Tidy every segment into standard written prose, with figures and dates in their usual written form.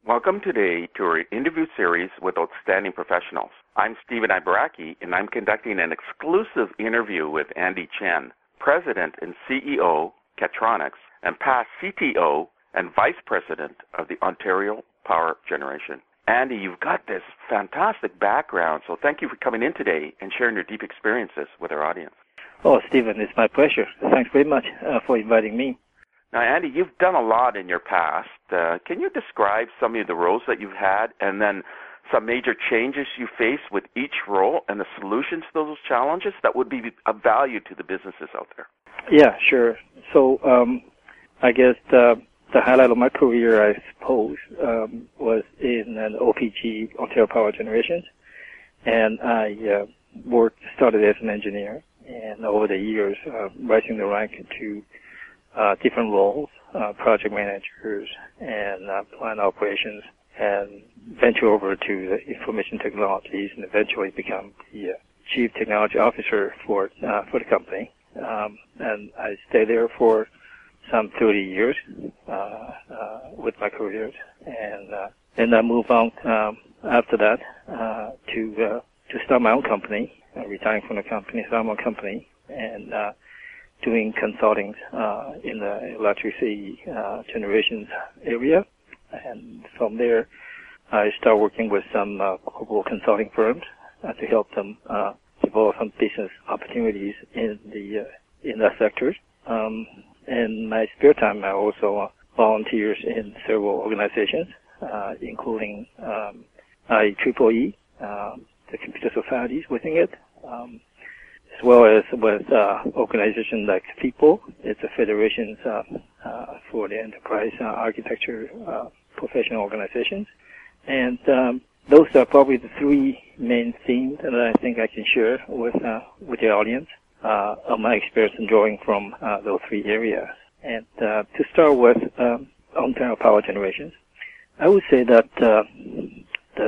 Welcome today to our interview series with outstanding professionals. I'm Stephen Ibaraki, and I'm conducting an exclusive interview with Andy Chen, President and CEO, Catronics, and past CTO and Vice President of the Ontario Power Generation. Andy, you've got this fantastic background, so thank you for coming in today and sharing your deep experiences with our audience. Oh, Stephen, it's my pleasure. Thanks very much for inviting me. Now, Andy, you've done a lot in your past. Can you describe some of the roles that you've had and then some major changes you face with each role and the solutions to those challenges that would be of value to the businesses out there? Yeah, sure. So I guess the highlight of my career, I suppose, was in an OPG, Ontario Power Generation. And I started as an engineer, and over the years, rising the rank to different roles, project managers and plant operations, and venture over to the information technologies, and eventually become the chief technology officer for the company. And I stayed there for some 30 years with my career, and then I moved on after that to start my own company, retiring from the company, start my own company, and doing consulting in the electricity generation area. And from there, I started working with some global consulting firms to help them develop some business opportunities in that sector. In my spare time, I also volunteers in several organizations, including IEEE, the computer societies within it, as well as with organizations like FIPO. It's a federation for the enterprise architecture professional organizations. And those are probably the three main themes that I think I can share with the audience of my experience in drawing from those three areas. And to start with Ontario Power Generation, I would say that the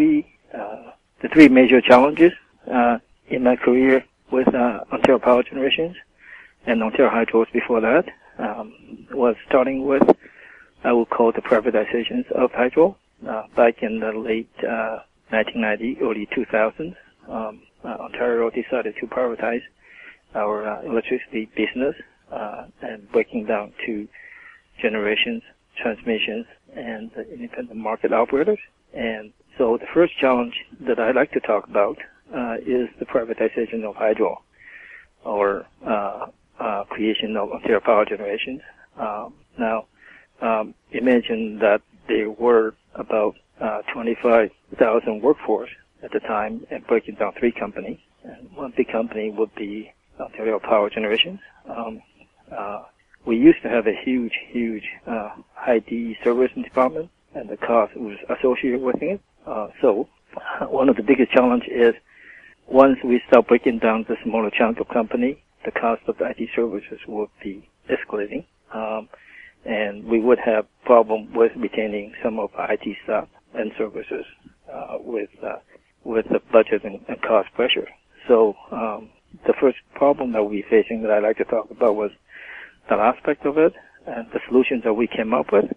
three major challenges in my career with Ontario Power Generation and Ontario Hydros before that was starting with, I would call, the privatizations of hydro back in the late 1990, early 2000s. Ontario decided to privatize our electricity business and breaking down to generations, transmissions, and independent market operators. And so the first challenge that I'd like to talk about is the privatization of hydro, or creation of Ontario Power Generation. Now, imagine that there were about 25,000 workforce at the time, and breaking down three companies. And one big company would be Ontario Power Generation. We used to have a huge IT service department, and the cost was associated with it. So one of the biggest challenges is once we start breaking down the smaller chunk of company, the cost of the IT services would be escalating, and we would have problem with retaining some of the IT staff and services with the budget and cost pressure. So the first problem that we're facing that I'd like to talk about was that aspect of it and the solutions that we came up with.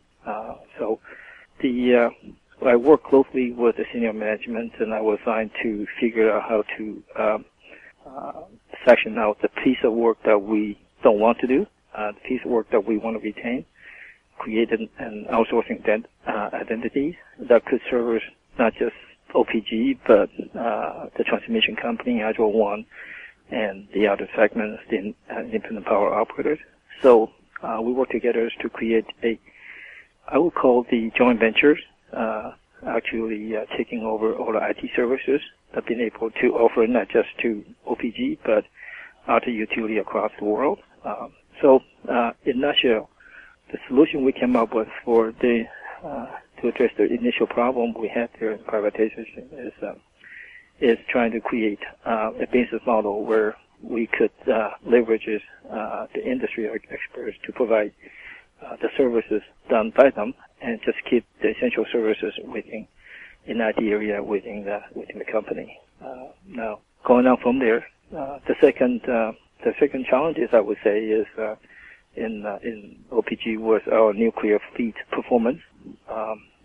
I worked closely with the senior management, and I was assigned to figure out how to section out the piece of work that we don't want to do, the piece of work that we want to retain, create an outsourcing identity that could service not just OPG, but the transmission company, Hydro One, and the other segments, the independent power operators. So we work together to create I would call the joint ventures, actually taking over all the IT services that have been able to offer not just to OPG, but other utility across the world. So in a nutshell, the solution we came up with for to address the initial problem we had there in privatization is trying to create a business model where we could leverage the industry experts to provide the services done by them, and just keep the essential services within in that area within the company. Now, going on from there, the second challenges I would say is in OPG was our nuclear fleet performance.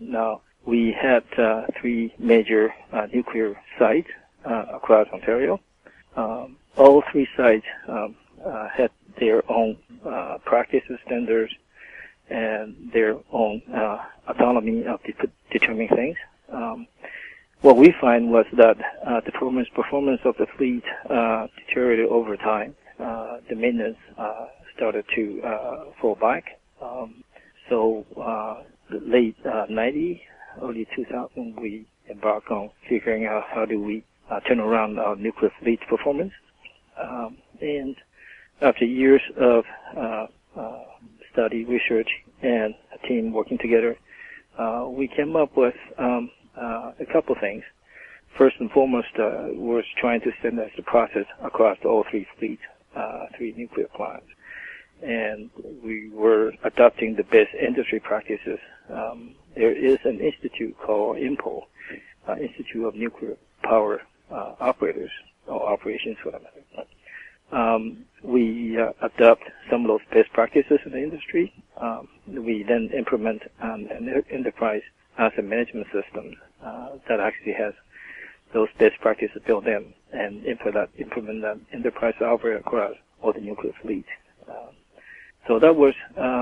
Now, we had three major nuclear sites across Ontario. All three sites had their own practices, standards, and their own autonomy of determining things. What we find was that the performance of the fleet deteriorated over time. The maintenance started to fall back. So late 90, early 2000, we embarked on figuring out how do we turn around our nuclear fleet performance. And after years of study, research, and a team working together, we came up with a couple things. First and foremost, was trying to standardize the process across all three fleets, three nuclear plants. And we were adopting the best industry practices. There is an institute called INPO, Institute of Nuclear Power Operators, or Operations for that matter. We adopt some of those best practices in the industry. We then implement an enterprise asset management system that actually has those best practices built in and implement that enterprise software across all the nuclear fleet. So that was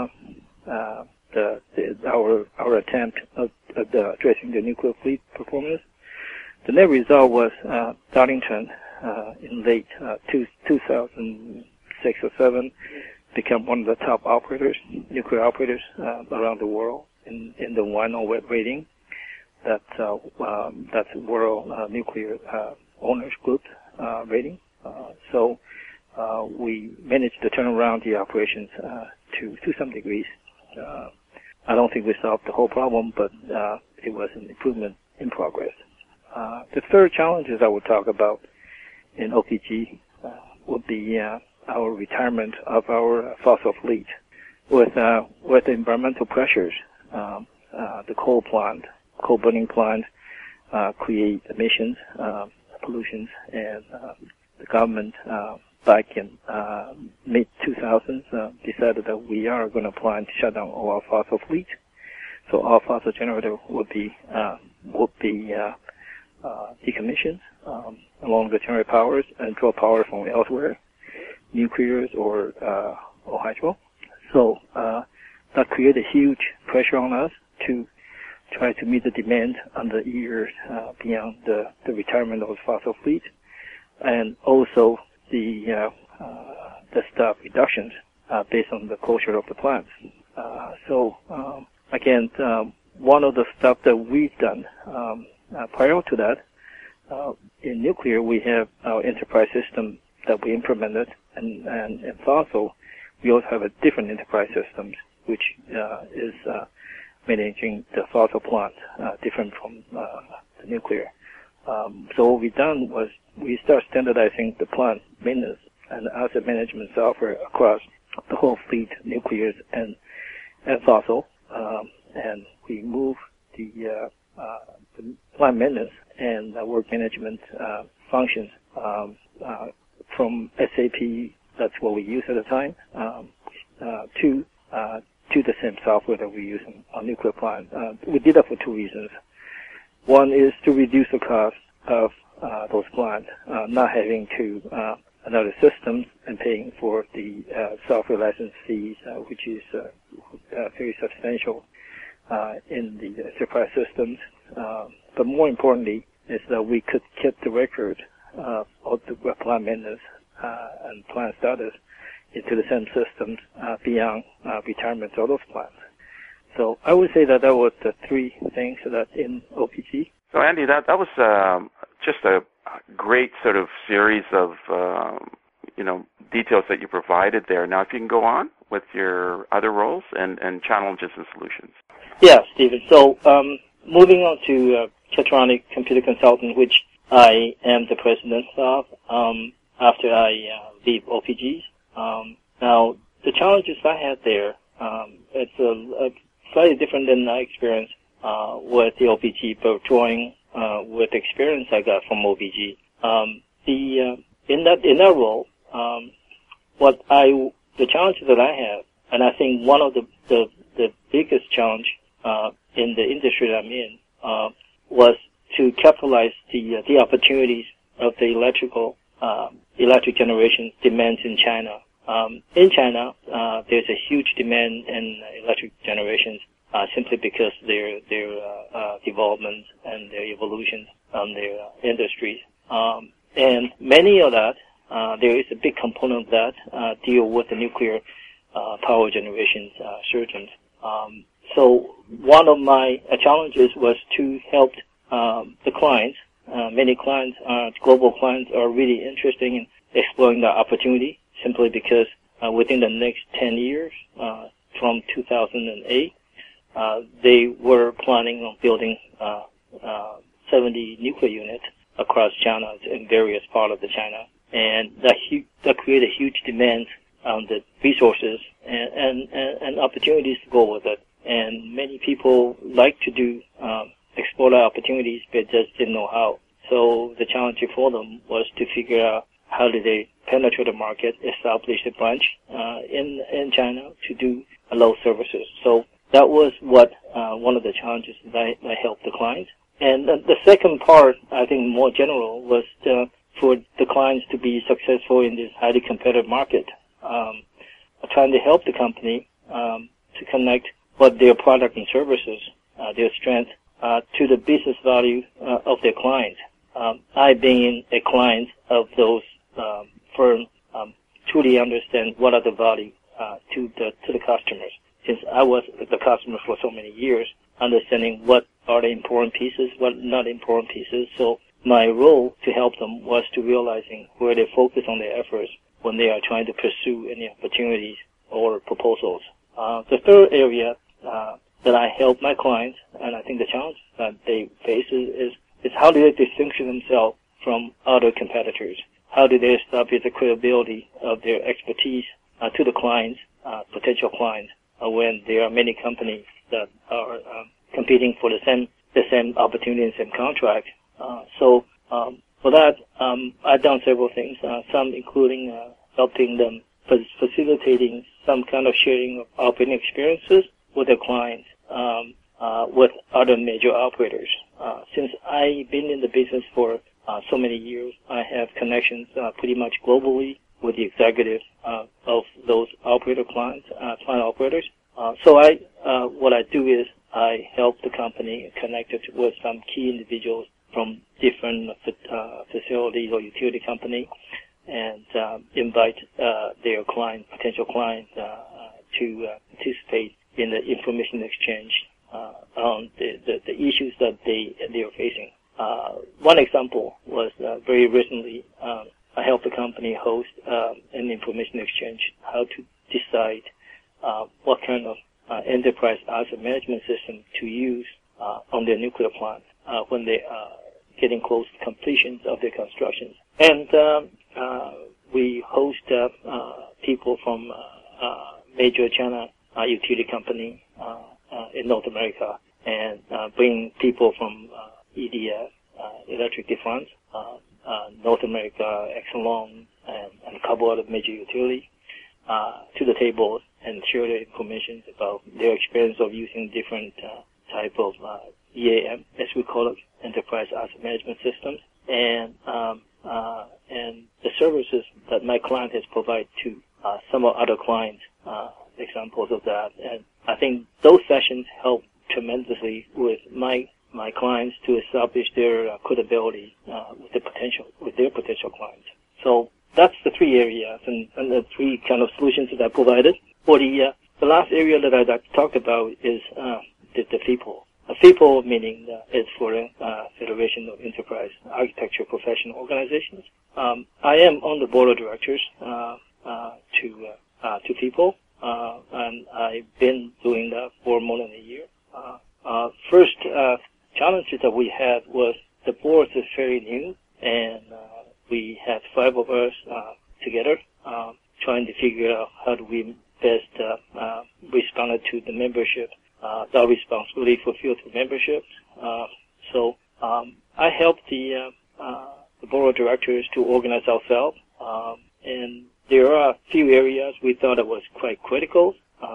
our attempt at addressing the nuclear fleet performance. The net result was Darlington in late 2006 or 7 became one of the top operators, nuclear operators around the world in the one OWET rating. That's World Nuclear Owners Group rating. So we managed to turn around the operations to some degrees. I don't think we solved the whole problem, but it was an improvement in progress. The third challenges I would talk about in OPG would be our retirement of our fossil fleet. With the environmental pressures, the coal burning plant create emissions, pollutions, and the government back in mid-2000s decided that we are going to plan to shut down all our fossil fleet. So our fossil generator would be decommissioned along the generator powers and draw power from elsewhere, nuclears or hydro. So that created huge pressure on us to try to meet the demand on the years beyond the retirement of fossil fleet, and also the staff reductions based on the closure of the plants. So again, one of the stuff that we've done prior to that, in nuclear we have our enterprise system that we implemented, and in fossil we also have a different enterprise systems which is managing the fossil plant different from the nuclear. So what we've done was we start standardizing the plant maintenance and asset management software across the whole fleet, nuclears and fossil, and we move the plant maintenance and work management functions from SAP, that's what we use at the time, to the same software that we use on nuclear plant. We did that for two reasons. One is to reduce the cost of those plants, not having to another systems and paying for the software license fees, which is very substantial in the enterprise systems. But more importantly is that we could keep the record of the plant maintenance and plant status into the same systems beyond retirement of those plants. So I would say that was the three things that in OPG. So Andy, that was just a great sort of series of details that you provided there. Now, if you can go on with your other roles and challenges and solutions. Yeah, Stephen. So moving on to Ketronic Computer Consulting, which I am the president of after I leave OPG. Now, the challenges I had there, it's a slightly different than I experienced with the OPG, but drawing with the experience I got from OPG. In that role, the challenges that I have, and I think one of the biggest challenge in the industry that I'm in was to capitalize the opportunities of the electric generation demands in China. In China, there's a huge demand in electric generations simply because their development and their evolution on their industries. And many of that, there is a big component of that deal with the nuclear power generation surgeons. So one of my challenges was to help the clients. Many clients, global clients, are really interested in exploring the opportunity simply because within the next 10 years, from 2008, they were planning on building 70 nuclear units across China in various parts of the China, and that created a huge demand on the resources and opportunities to go with it. And many people like to explore the opportunities, but just didn't know how. So the challenge for them was to figure out how do they penetrate the market, establish a branch in China to do low services. So that was what one of the challenges that I helped the clients. And the second part, I think more general, was for the clients to be successful in this highly competitive market. Trying to help the company to connect what their product and services, their strength, to the business value of their clients. I, being a client of those firms, truly understand what are the value to the customers. Since I was the customer for so many years, understanding what are the important pieces, what not important pieces. So my role to help them was to realizing where they focus on their efforts when they are trying to pursue any opportunities or proposals. The third area that I help my clients, and I think the challenge that they face is how do they distinguish themselves from other competitors? How do they establish the credibility of their expertise to the clients, potential clients, when there are many companies that are competing for the same opportunity and same contract? So for that, I've done several things, some including helping them facilitating some kind of sharing of operating experiences with their clients, with other major operators. Since I've been in the business for so many years, I have connections pretty much globally with the executives of those operator client operators. So what I do is I help the company connect it with some key individuals from different facilities or utility company, and invite their potential clients to participate in the information exchange on the issues that they are facing. One example was very recently I helped the company host an information exchange, how to decide what kind of enterprise asset management system to use on their nuclear plant when they are getting close to completion of their constructions. And we host people from major China utility company in North America, and bring people from EDF, Electric Defense, North America, Exelon, and a couple other major utilities to the table and share their information about their experience of using different type of EAM, as we call it, enterprise asset management systems, and the services that my client has provided to some of other clients, examples of that. And I think those sessions help tremendously with my clients to establish their credibility with their potential clients. So that's the three areas and the three kind of solutions that I provided. For the last area that I talked about is the people. FIPO meaning is for Federation of Enterprise Architecture Professional Organizations. I am on the board of directors to FIPO, and I've been doing that for more than a year. First challenges that we had was the board is very new, and we had 5 of us together trying to figure out how do we best respond to the membership, our responsibility for field membership. So I helped the board of directors to organize ourselves, and there are a few areas we thought it was quite critical.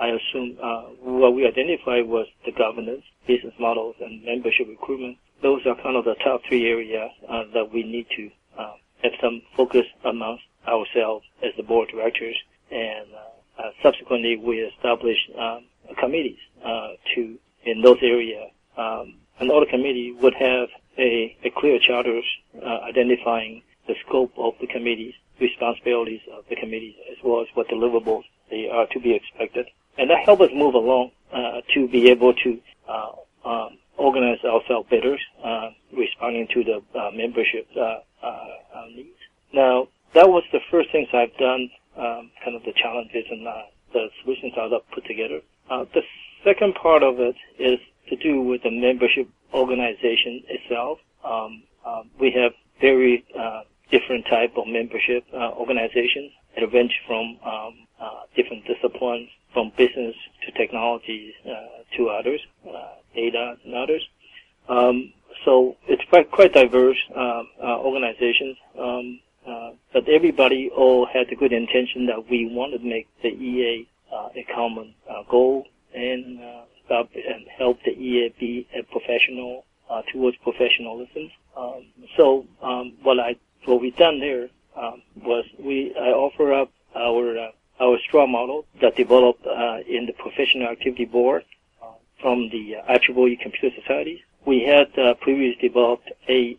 I assume what we identified was the governance, business models, and membership recruitment. Those are kind of the top three areas that we need to have some focus amongst ourselves as the board of directors. And subsequently, we established committees in those areas. And all the committee would have a clear charter identifying the scope of the committees, responsibilities of the committees, as well as what deliverables they are to be expected. And that helped us move along to be able to organize ourselves better, responding to the membership needs. Now, that was the first things I've done, kind of the challenges and the solutions I've put together. The second part of it is to do with the membership organization itself. We have very different type of membership organizations that range from different disciplines, from business to technology to others, data and others. So it's quite diverse organizations, but everybody all had the good intention that we want to make the EA a common goal and help the EA be a professional towards professionalism. So what we done there was I offer up our straw model that developed in the Professional Activity Board from the IEEE Computer Societies. We had previously developed a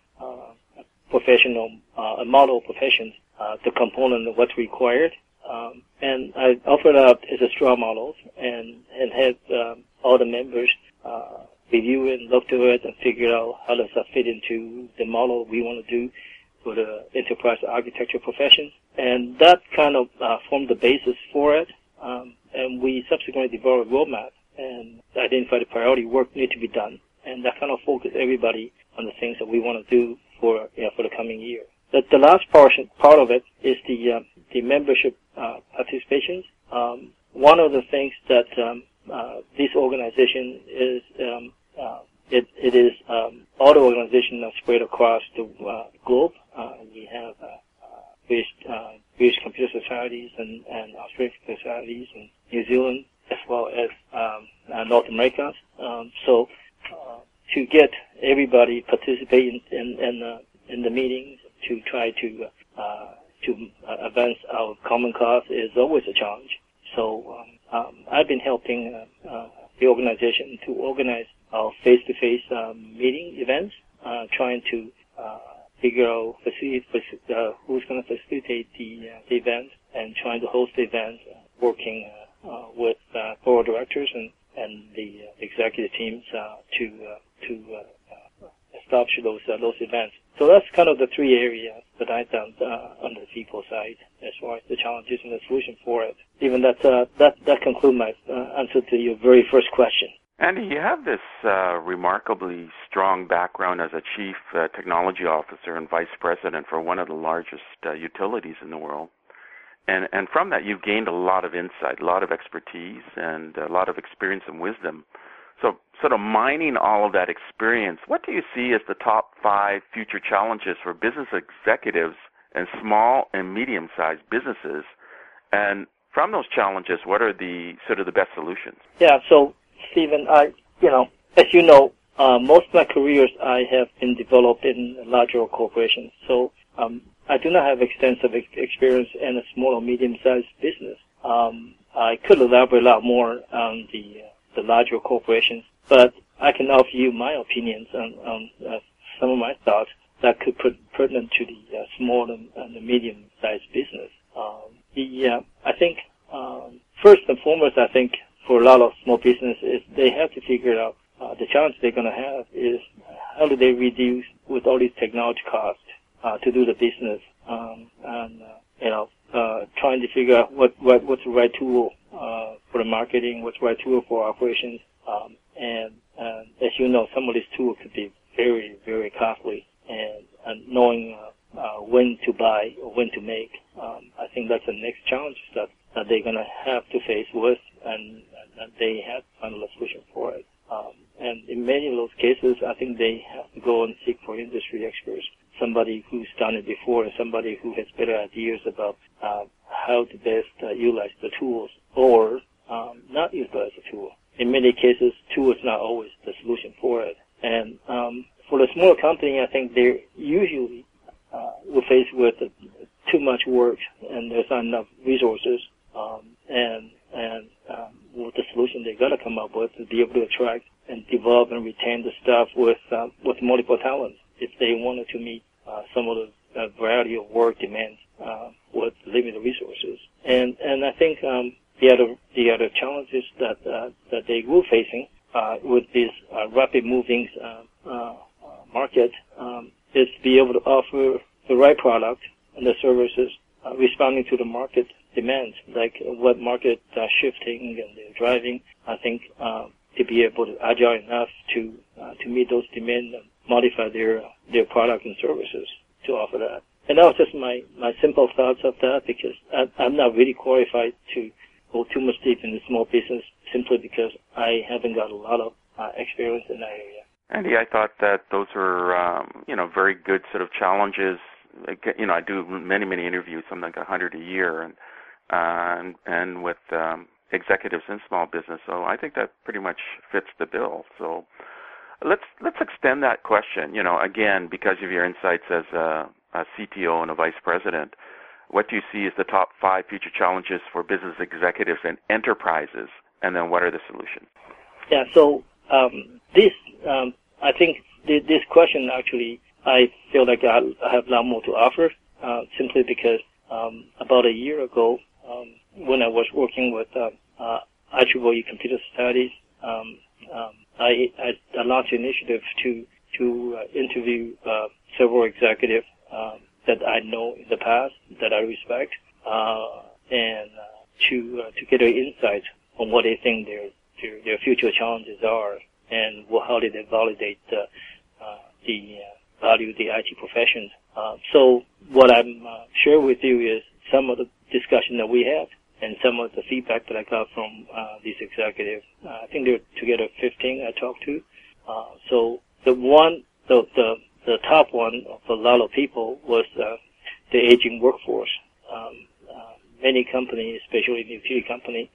model of professions, the component of what's required, and I offered up as a straw model and had all the members review it, look to it, and figure out how does that fit into the model we want to do for the enterprise architecture professions. And that kind of formed the basis for it. And we subsequently developed a roadmap and identified the priority work need to be done. And that kind of focused everybody on the things that we want to do for the coming year. The last part of it is the membership participations. One of the things that this organization is it is all the organizations are spread across the globe. We have British computer societies and Australian computer societies and New Zealand, as well as North America. So to get everybody participating in the meetings to try to advance our common cause is always a challenge. So I've been helping the organization to organize our face-to-face meeting events, trying to figure out who's going to facilitate the event and trying to host the event, working with board directors and the executive teams to establish those events. So that's kind of the three areas that I've done on the people side as far as the challenges and the solution for it. Even that concludes my answer to your very first question. Andy, you have this remarkably strong background as a chief technology officer and vice president for one of the largest utilities in the world. And from that, you've gained a lot of insight, a lot of expertise, and a lot of experience and wisdom. So sort of mining all of that experience, what do you see as the top 5 future challenges for business executives and small and medium-sized businesses? And from those challenges, what are the sort of the best solutions? Yeah, so Stephen, as you know, most of my careers I have been developed in larger corporations. So I do not have extensive experience in a small or medium-sized business. I could elaborate a lot more on the larger corporations, but I can offer you my opinions on some of my thoughts that could put pertinent to the small and the medium-sized business. I think first and foremost, I think for a lot of small businesses, they have to figure out the challenge they're going to have is how do they reduce with all these technology costs to do the business, trying to figure out what's the right tool for the marketing, what's the right tool for operations, and as you know, some of these tools could be very, very costly, and knowing when to buy or when to make, I think that's the next challenge that they're going to have to face with, and they have to find a solution for it. And in many of those cases, I think they have to go and seek for industry experts, somebody who's done it before, and somebody who has better ideas about how to best utilize the tools, or not utilize a tool. In many cases, tool is not always the solution for it. And for the smaller company, I think they're usually we're faced with too much work and there's not enough resources. With the solution they're going to come up with to be able to attract and develop and retain the staff with multiple talents if they wanted to meet some of the variety of work demands with limited resources. And I think the other challenges that they were facing with this rapid moving market is to be able to offer the right product and the services responding to the market demands, like what market shifting and they're driving. I think to be able to agile enough to meet those demands and modify their product and services to offer that. And that was just my simple thoughts of that, because I'm not really qualified to go too much deep in the small business simply because I haven't got a lot of experience in that area. Andy, I thought that those are very good sort of challenges. I do many interviews, something like 100 a year, and with executives in small business. So I think that pretty much fits the bill. So let's extend that question. Again, because of your insights as a CTO and a vice president, what do you see as the top 5 future challenges for business executives and enterprises, and then what are the solutions? Yeah. So I think this question actually, I feel like I have a lot more to offer, simply because about a year ago, when I was working with IEEE Computer Studies, I launched an initiative to interview several executives that I know in the past, that I respect, and to get their insights on what they think their future challenges are, and how did they validate the value of the IT profession. So what I'm sharing with you is some of the discussion that we had and some of the feedback that I got from these executives. I think there are together 15 I talked to. So the top one for a lot of people was the aging workforce. Many companies, especially the utility company,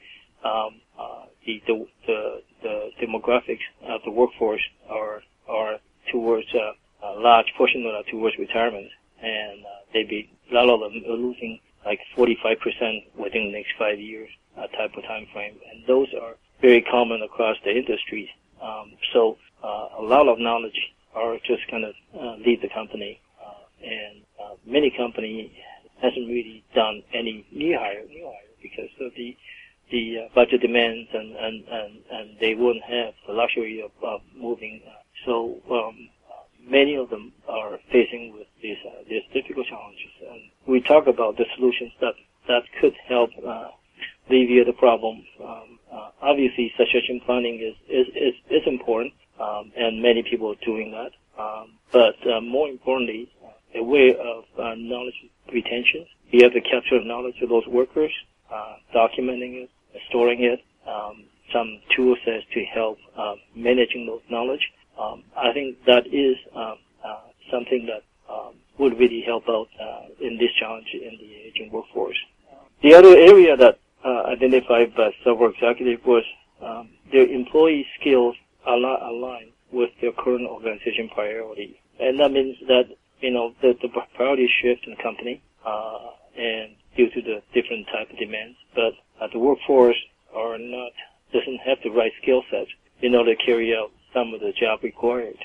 the demographics of the workforce are towards a large portion of that towards retirement, and a lot of them are losing like 45% within the next 5 years type of time frame, and those are very common across the industries. So a lot of knowledge are just going to leave the company, and many companies hasn't really done any new hire because of the budget demands, and they wouldn't have the luxury of moving. So many of them are facing with these difficult challenges. And we talk about the solutions that could help alleviate the problem. Obviously, succession planning is important, and many people are doing that. But more importantly, a way of knowledge retention. You have to capture the knowledge of those workers, documenting it, storing it, some tool sets to help managing those knowledge. I think that is something that would really help out in this challenge in the aging workforce. The other area that identified by several executives was their employee skills are not aligned with their current organization priority. And that means that, the priority shift in the company, and due to the different type of demands, but the workforce doesn't have the right skill set in order to carry out some of the job required.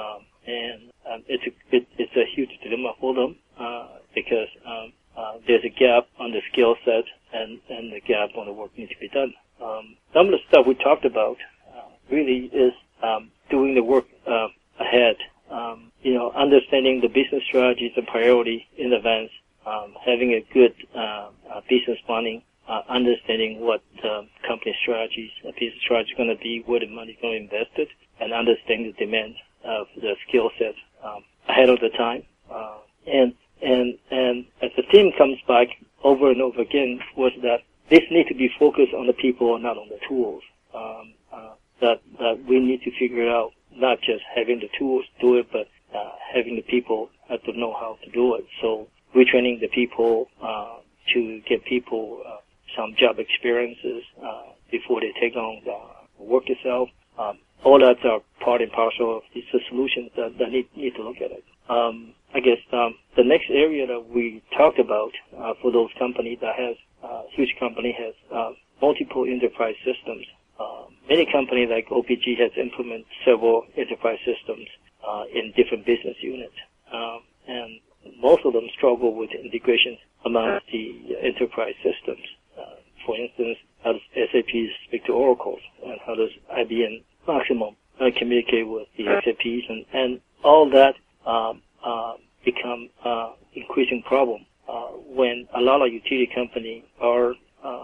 It's a huge dilemma for them, because there's a gap on the skill set and the gap on the work needs to be done. Some of the stuff we talked about really is doing the work ahead, understanding the business strategies and priority in advance, having a good business planning, understanding what company strategies, business strategy is going to be, where the money is going to invest it, and understanding the demands of the skill set ahead of the time. And as the theme comes back over and over again, was that this need to be focused on the people and not on the tools. That we need to figure out not just having the tools do it, but having the people have to know how to do it. So retraining the people to get people some job experiences, before they take on the work itself. All that's are part and parcel of these solutions that need to look at it. I guess the next area that we talked about for those companies that has huge company has multiple enterprise systems. Many companies like OPG has implemented several enterprise systems in different business units, and most of them struggle with integration amongst the enterprise systems. For instance, how does SAP speak to Oracle, and how does IBM Maximum communicate with the SAPs, and all that become increasing problem when a lot of utility companies are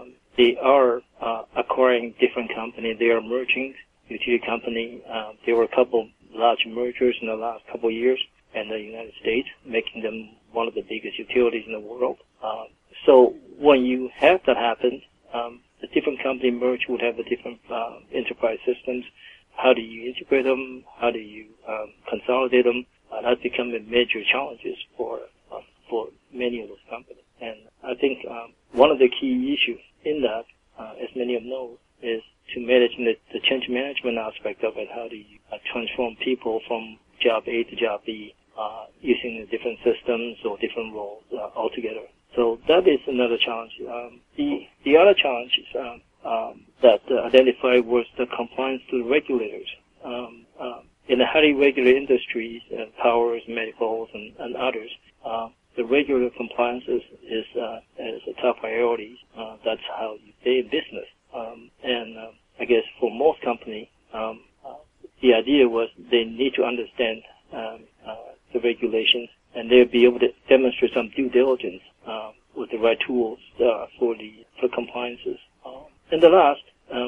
acquiring different companies. They are merging utility company. There were a couple large mergers in the last couple of years in the United States, making them one of the biggest utilities in the world. So when you have that happen, the different company merge would have a different enterprise systems. How do you integrate them? How do you consolidate them? That's become a major challenges for many of those companies. And I think one of the key issues in that, as many of you know, is to manage the change management aspect of it. How do you transform people from job A to job B using the different systems or different roles altogether? So that is another challenge. The other challenge is, that identified was the compliance to the regulators. In the highly regulated industries, powers, medicals, and others, the regular compliance is a top priority. That's how you stay in business. I guess for most companies, the idea was they need to understand the regulations, and they'll be able to demonstrate some due diligence with the right tools for compliances. And the last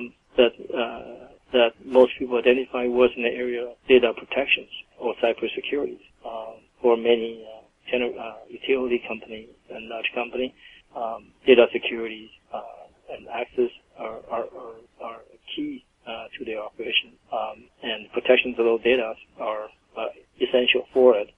that most people identify was in the area of data protections or cybersecurity. For many utility companies and large companies, data security and access are key to their operation, and protections of those data are essential for it.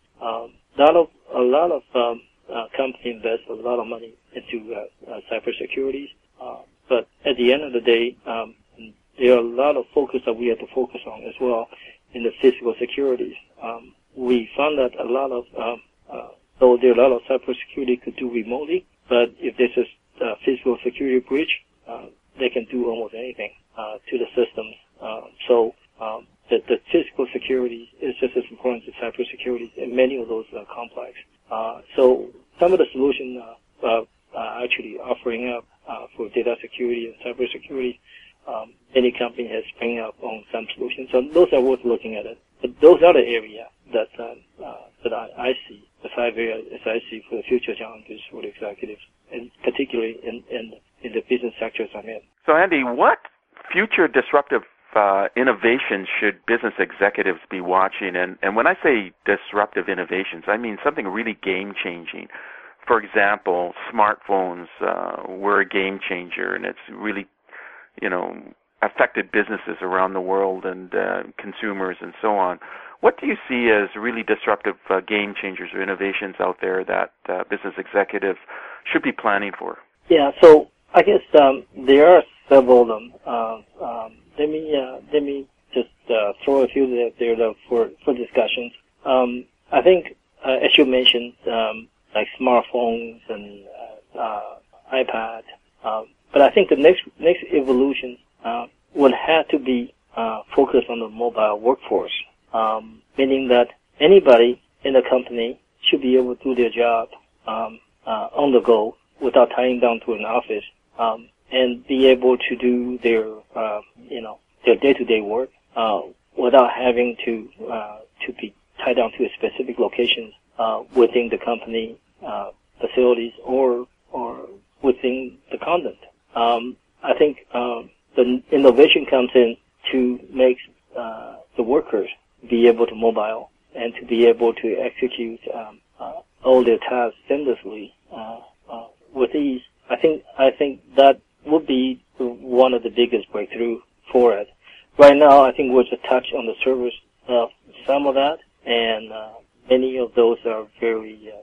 A lot of companies invest a lot of money into cybersecurity, but at the end of the day, there are a lot of focus that we have to focus on as well in the physical securities. We found that a lot of, though there are a lot of cybersecurity could do remotely, but if there's a physical security breach, they can do almost anything to the systems. So the physical security is just as important as cybersecurity, and many of those are complex. So some of the solutions are actually offering up for data security and cybersecurity. Many companies have spring up on some solutions, so those are worth looking at it. But those are the areas that I see, the 5 areas as I see for the future challenges for the executives, and particularly in the business sectors I'm in. So, Andy, what future disruptive innovations should business executives be watching? And when I say disruptive innovations, I mean something really game-changing. For example, smartphones were a game changer, and it's really, affected businesses around the world and consumers and so on. What do you see as really disruptive game changers or innovations out there that business executives should be planning for? Yeah, so I guess there are several of them. Let me just throw a few there for discussions. I think, as you mentioned, like smartphones and iPad. But I think the next evolution would have to be focused on the mobile workforce, meaning that anybody in the company should be able to do their job on the go without tying down to an office, and be able to do their their day-to-day work without having to be tied down to a specific location within the company facilities or within the content. I think the innovation comes in to make the workers be able to mobile and to be able to execute all their tasks seamlessly with ease. I think that would be one of the biggest breakthrough for it. Right now, I think we're just touch on the surface of some of that, and many of those are very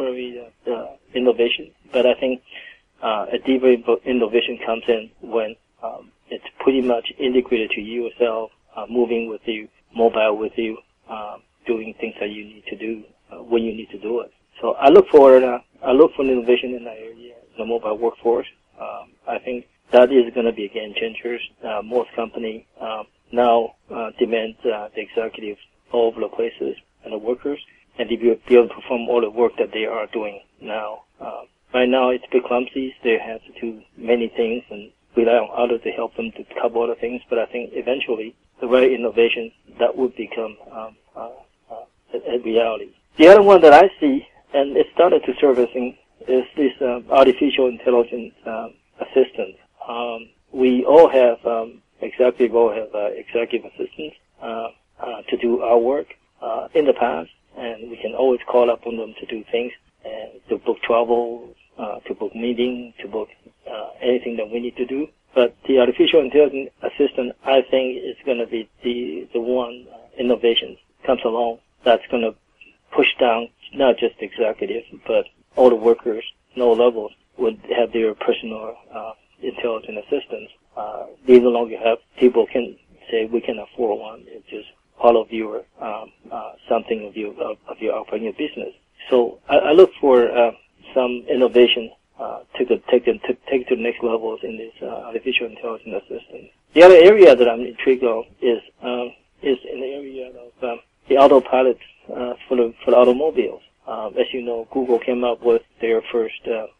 preliminary innovation. But I think a deeper innovation comes in when much integrated to you yourself, moving with you, mobile with you, doing things that you need to do when you need to do it. So I look for innovation in that area, the mobile workforce. I think that is going to be a game changer. Most companies now demand the executives all over the places and the workers, and to be able to perform all the work that they are doing now. Right now, it's a bit clumsy. They have to do many things and rely on others to help them to cover other things. But I think eventually, the right innovation that would become a reality. The other one that I see, and it started to surfacing, is this artificial intelligence assistant. We all have executive assistants to do our work in the past, and we can always call up on them to do things, and to book travel, to book meetings, to book anything that we need to do. But the artificial intelligence assistant, I think, is going to be the one innovation comes along that's going to push down not just executives, but all the workers, no levels, would have their personal intelligent assistants. They no longer have people can say we can afford one. It's just part of your something of your operating business. So I look for some innovation to take it to the next levels in this artificial intelligence assistant. The other area that I'm intrigued on is in the area of the autopilot for the automobiles. As you know, Google came up with their first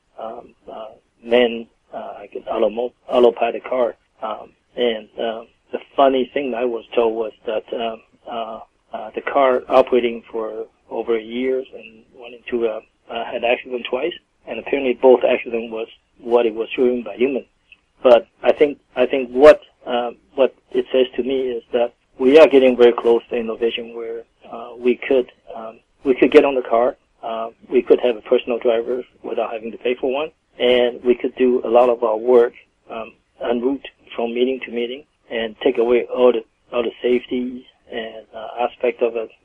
autopilot car, and the funny thing I was told was that the car operating for over years and went into had accident twice, and apparently both accidents was what it was driven by humans. But I think what it says to me is that we are getting very close to innovation where we could get on the car, we could have a personal driver without having to pay for one, and we could do a lot of our work en route from meeting to meeting and take away all the safety and aspect of it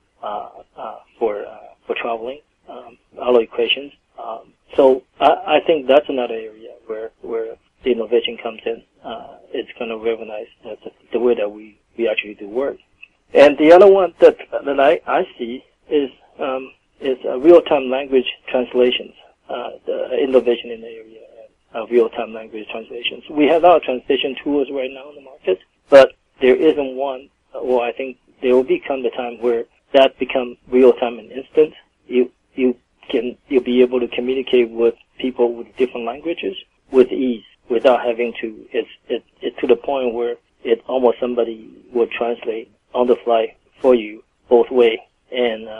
for traveling, all the equations. So I think that's another area where the innovation comes in. It's going to revolutionize the way that we actually do work. And the other one that I see is real-time language translations, the innovation in the area of real-time language translations. We have our translation tools right now in the market, but there isn't one, or I think there will become the time where that becomes real-time and instant. You'll be able to communicate with people with different languages with ease without having to. It's to the point where it almost somebody would translate on the fly for you both way, and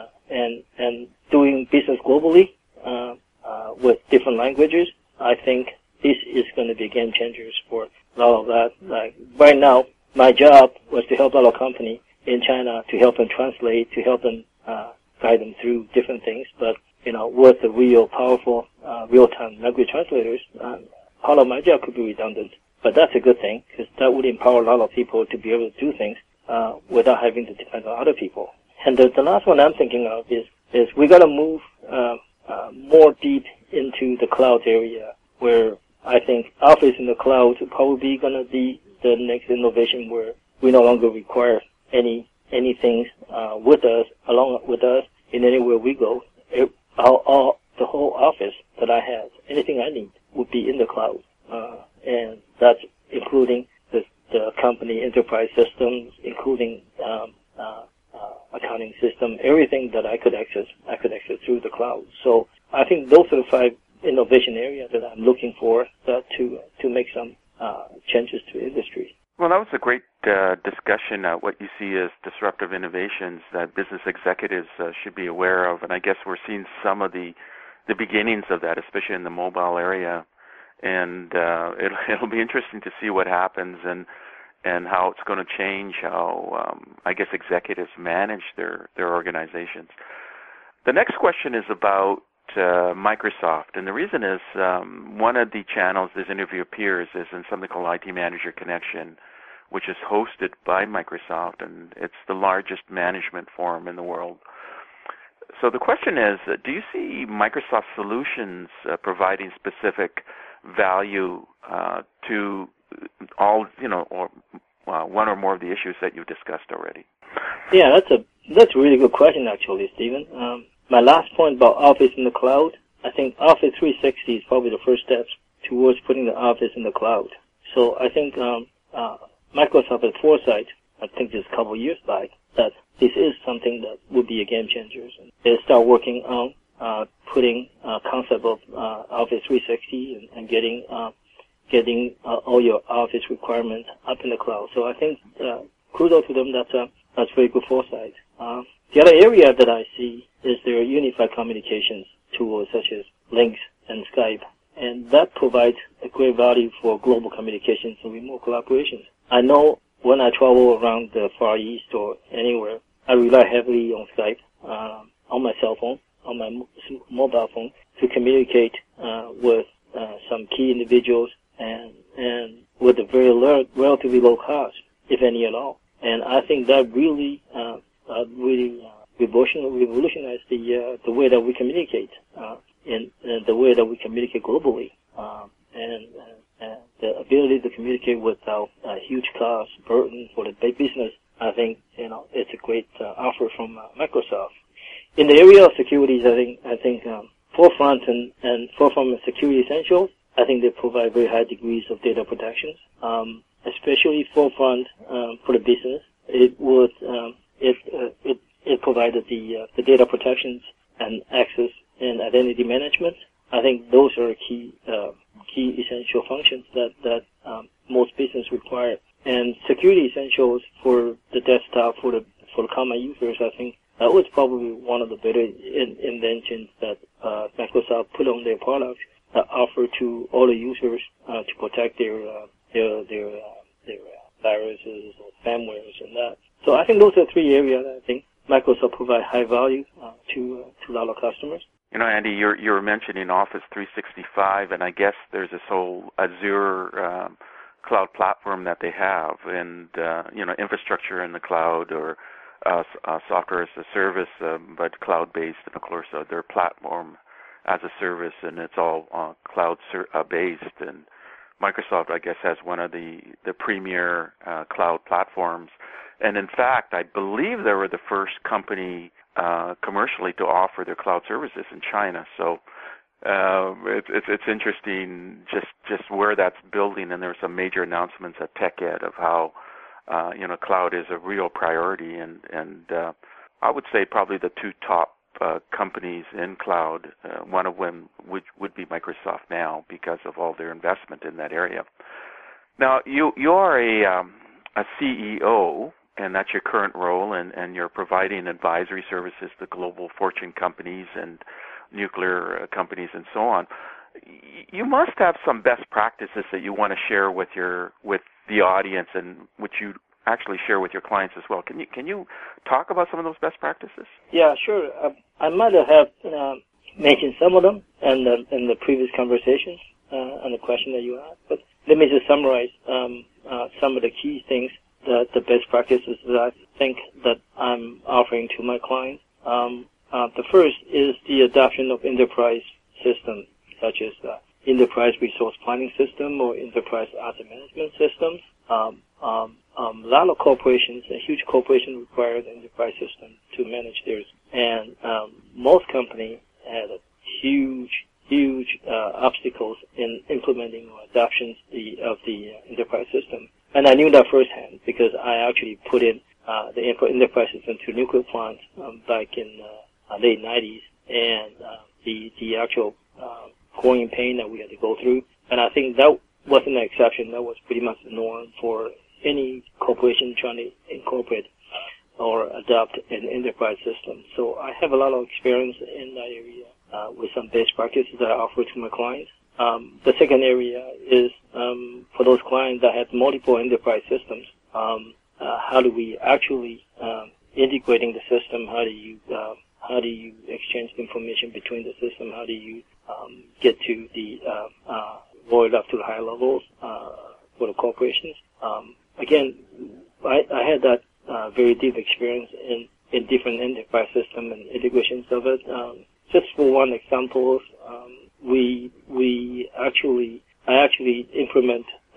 doing business globally with different languages. I think this is going to be game changers for a lot of that. Like right now, my job was to help our company in China to help them translate, to help them guide them through different things. But with the real powerful real-time language translators, part of my job could be redundant. But that's a good thing because that would empower a lot of people to be able to do things without having to depend on other people. And the last one I'm thinking of is we got to move more deep into the cloud area, where I think Office in the cloud is probably going to be the next innovation, where we no longer require anything along with us in anywhere we go. The whole office that I have, anything I need would be in the cloud, and that's including the company enterprise systems, including accounting system, everything that I could access through the cloud. So I think those are the 5 innovation areas that I'm looking for to make some changes to industry. Well, that was a great discussion. What you see as disruptive innovations that business executives should be aware of, and I guess we're seeing some of the beginnings of that, especially in the mobile area. And it'll be interesting to see what happens and how it's going to change how I guess executives manage their organizations. The next question is about Microsoft, and the reason is one of the channels this interview appears is in something called IT Manager Connection, which is hosted by Microsoft, and it's the largest management forum in the world. So the question is, do you see Microsoft solutions providing specific value to all, or one or more of the issues that you've discussed already? Yeah, that's a really good question, actually, Stephen. My last point about Office in the cloud, I think Office 360 is probably the first step towards putting the Office in the cloud. So I think Microsoft had foresight, I think just a couple of years back, that this is something that would be a game changer. They start working on putting concept of Office 360 and getting all your Office requirements up in the cloud. So I think kudos to them. That's very good foresight. The other area that I see is their unified communications tools such as Lync and Skype, and that provides a great value for global communications and remote collaborations. I know when I travel around the Far East or anywhere, I rely heavily on Skype on my cell phone, on my mobile phone, to communicate with some key individuals and with a very relatively low cost, if any at all. And I think that really revolutionized the way that we communicate and the way that we communicate globally, and the ability to communicate without a huge cost burden for the big business. I think it's a great offer from Microsoft. In the area of securities, I think Forefront and Forefront and Security Essentials, I think they provide very high degrees of data protections, especially Forefront for the business. It provided the data protections and access and identity management. I think those are key essential functions that most business require. And Security Essentials for the desktop for the common users, I think that was probably one of the better inventions that Microsoft put on their products that offer to all the users to protect their viruses or spamwares and that. So I think those are three areas that I think Microsoft provide high value to a lot of customers. Andy, you were mentioning Office 365, and I guess there's this whole Azure cloud platform that they have, and infrastructure in the cloud or software as a service, but cloud-based, and of course their platform as a service, and it's all cloud-based. And Microsoft, I guess, has one of the premier cloud platforms. And in fact, I believe they were the first company commercially to offer their cloud services in China. So it's interesting just where that's building. And there were some major announcements at TechEd of how cloud is a real priority. And I would say probably the two top companies in cloud, one of them would be Microsoft now because of all their investment in that area. Now, you are a CEO, and that's your current role, and you're providing advisory services to global Fortune companies and nuclear companies and so on. You must have some best practices that you want to share with the audience, and which you actually share with your clients as well. Can you talk about some of those best practices? Yeah, sure. I might have mentioned some of them in the previous conversations on the question that you asked, but let me just summarize some of the key things that the best practices that I think that I'm offering to my clients. The first is the adoption of enterprise systems, such as enterprise resource planning system or enterprise asset management systems. A lot of corporations, a huge corporation requires an enterprise system to manage theirs. And most companies had huge obstacles in implementing or adoption of the enterprise system. And I knew that firsthand because I actually put in the enterprise system to nuclear plants back in late 90s, and the actual growing pain that we had to go through. And I think that wasn't an exception. That was pretty much the norm for any corporation trying to incorporate or adopt an enterprise system. So I have a lot of experience in that area with some best practices that I offer to my clients. The second area is for those clients that have multiple enterprise systems, how do we actually integrating the system? How do you exchange the information between the system? How do you get to the roll it up to the higher levels for the corporations? Again, I had that very deep experience in different enterprise system and integrations of it. Just for one example, I actually implement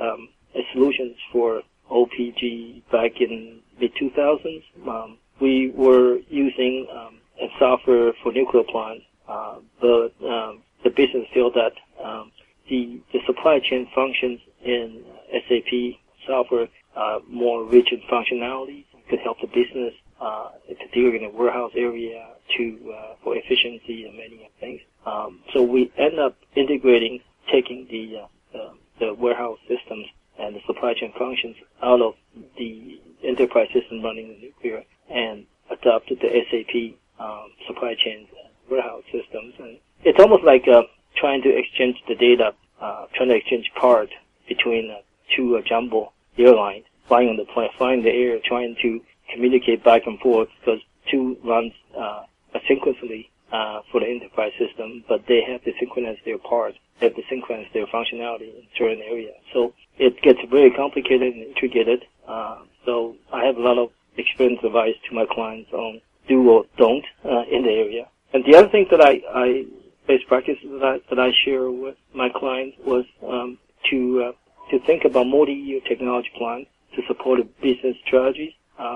solutions for OPG back in mid-2000s. We were using a software for nuclear plants, but the business felt that the supply chain functions in SAP software more rich in functionality, could help the business, particularly in the warehouse area, for efficiency and many things. So we end up taking the warehouse systems and the supply chain functions out of the enterprise system running the nuclear and adopted the SAP supply chain warehouse systems. And it's almost like trying to exchange the data, trying to exchange parts between two jumbo airlines flying on the plane, flying the air, trying to communicate back and forth, because two runs asynchronously for the enterprise system, but they have to synchronize their parts, they have to synchronize their functionality in certain areas. So it gets very complicated and intricate. So I have a lot of experience advice to my clients on do or don't in the area. And the other thing that I best practices that I share with my clients was to think about multi-year technology plans to support business strategies.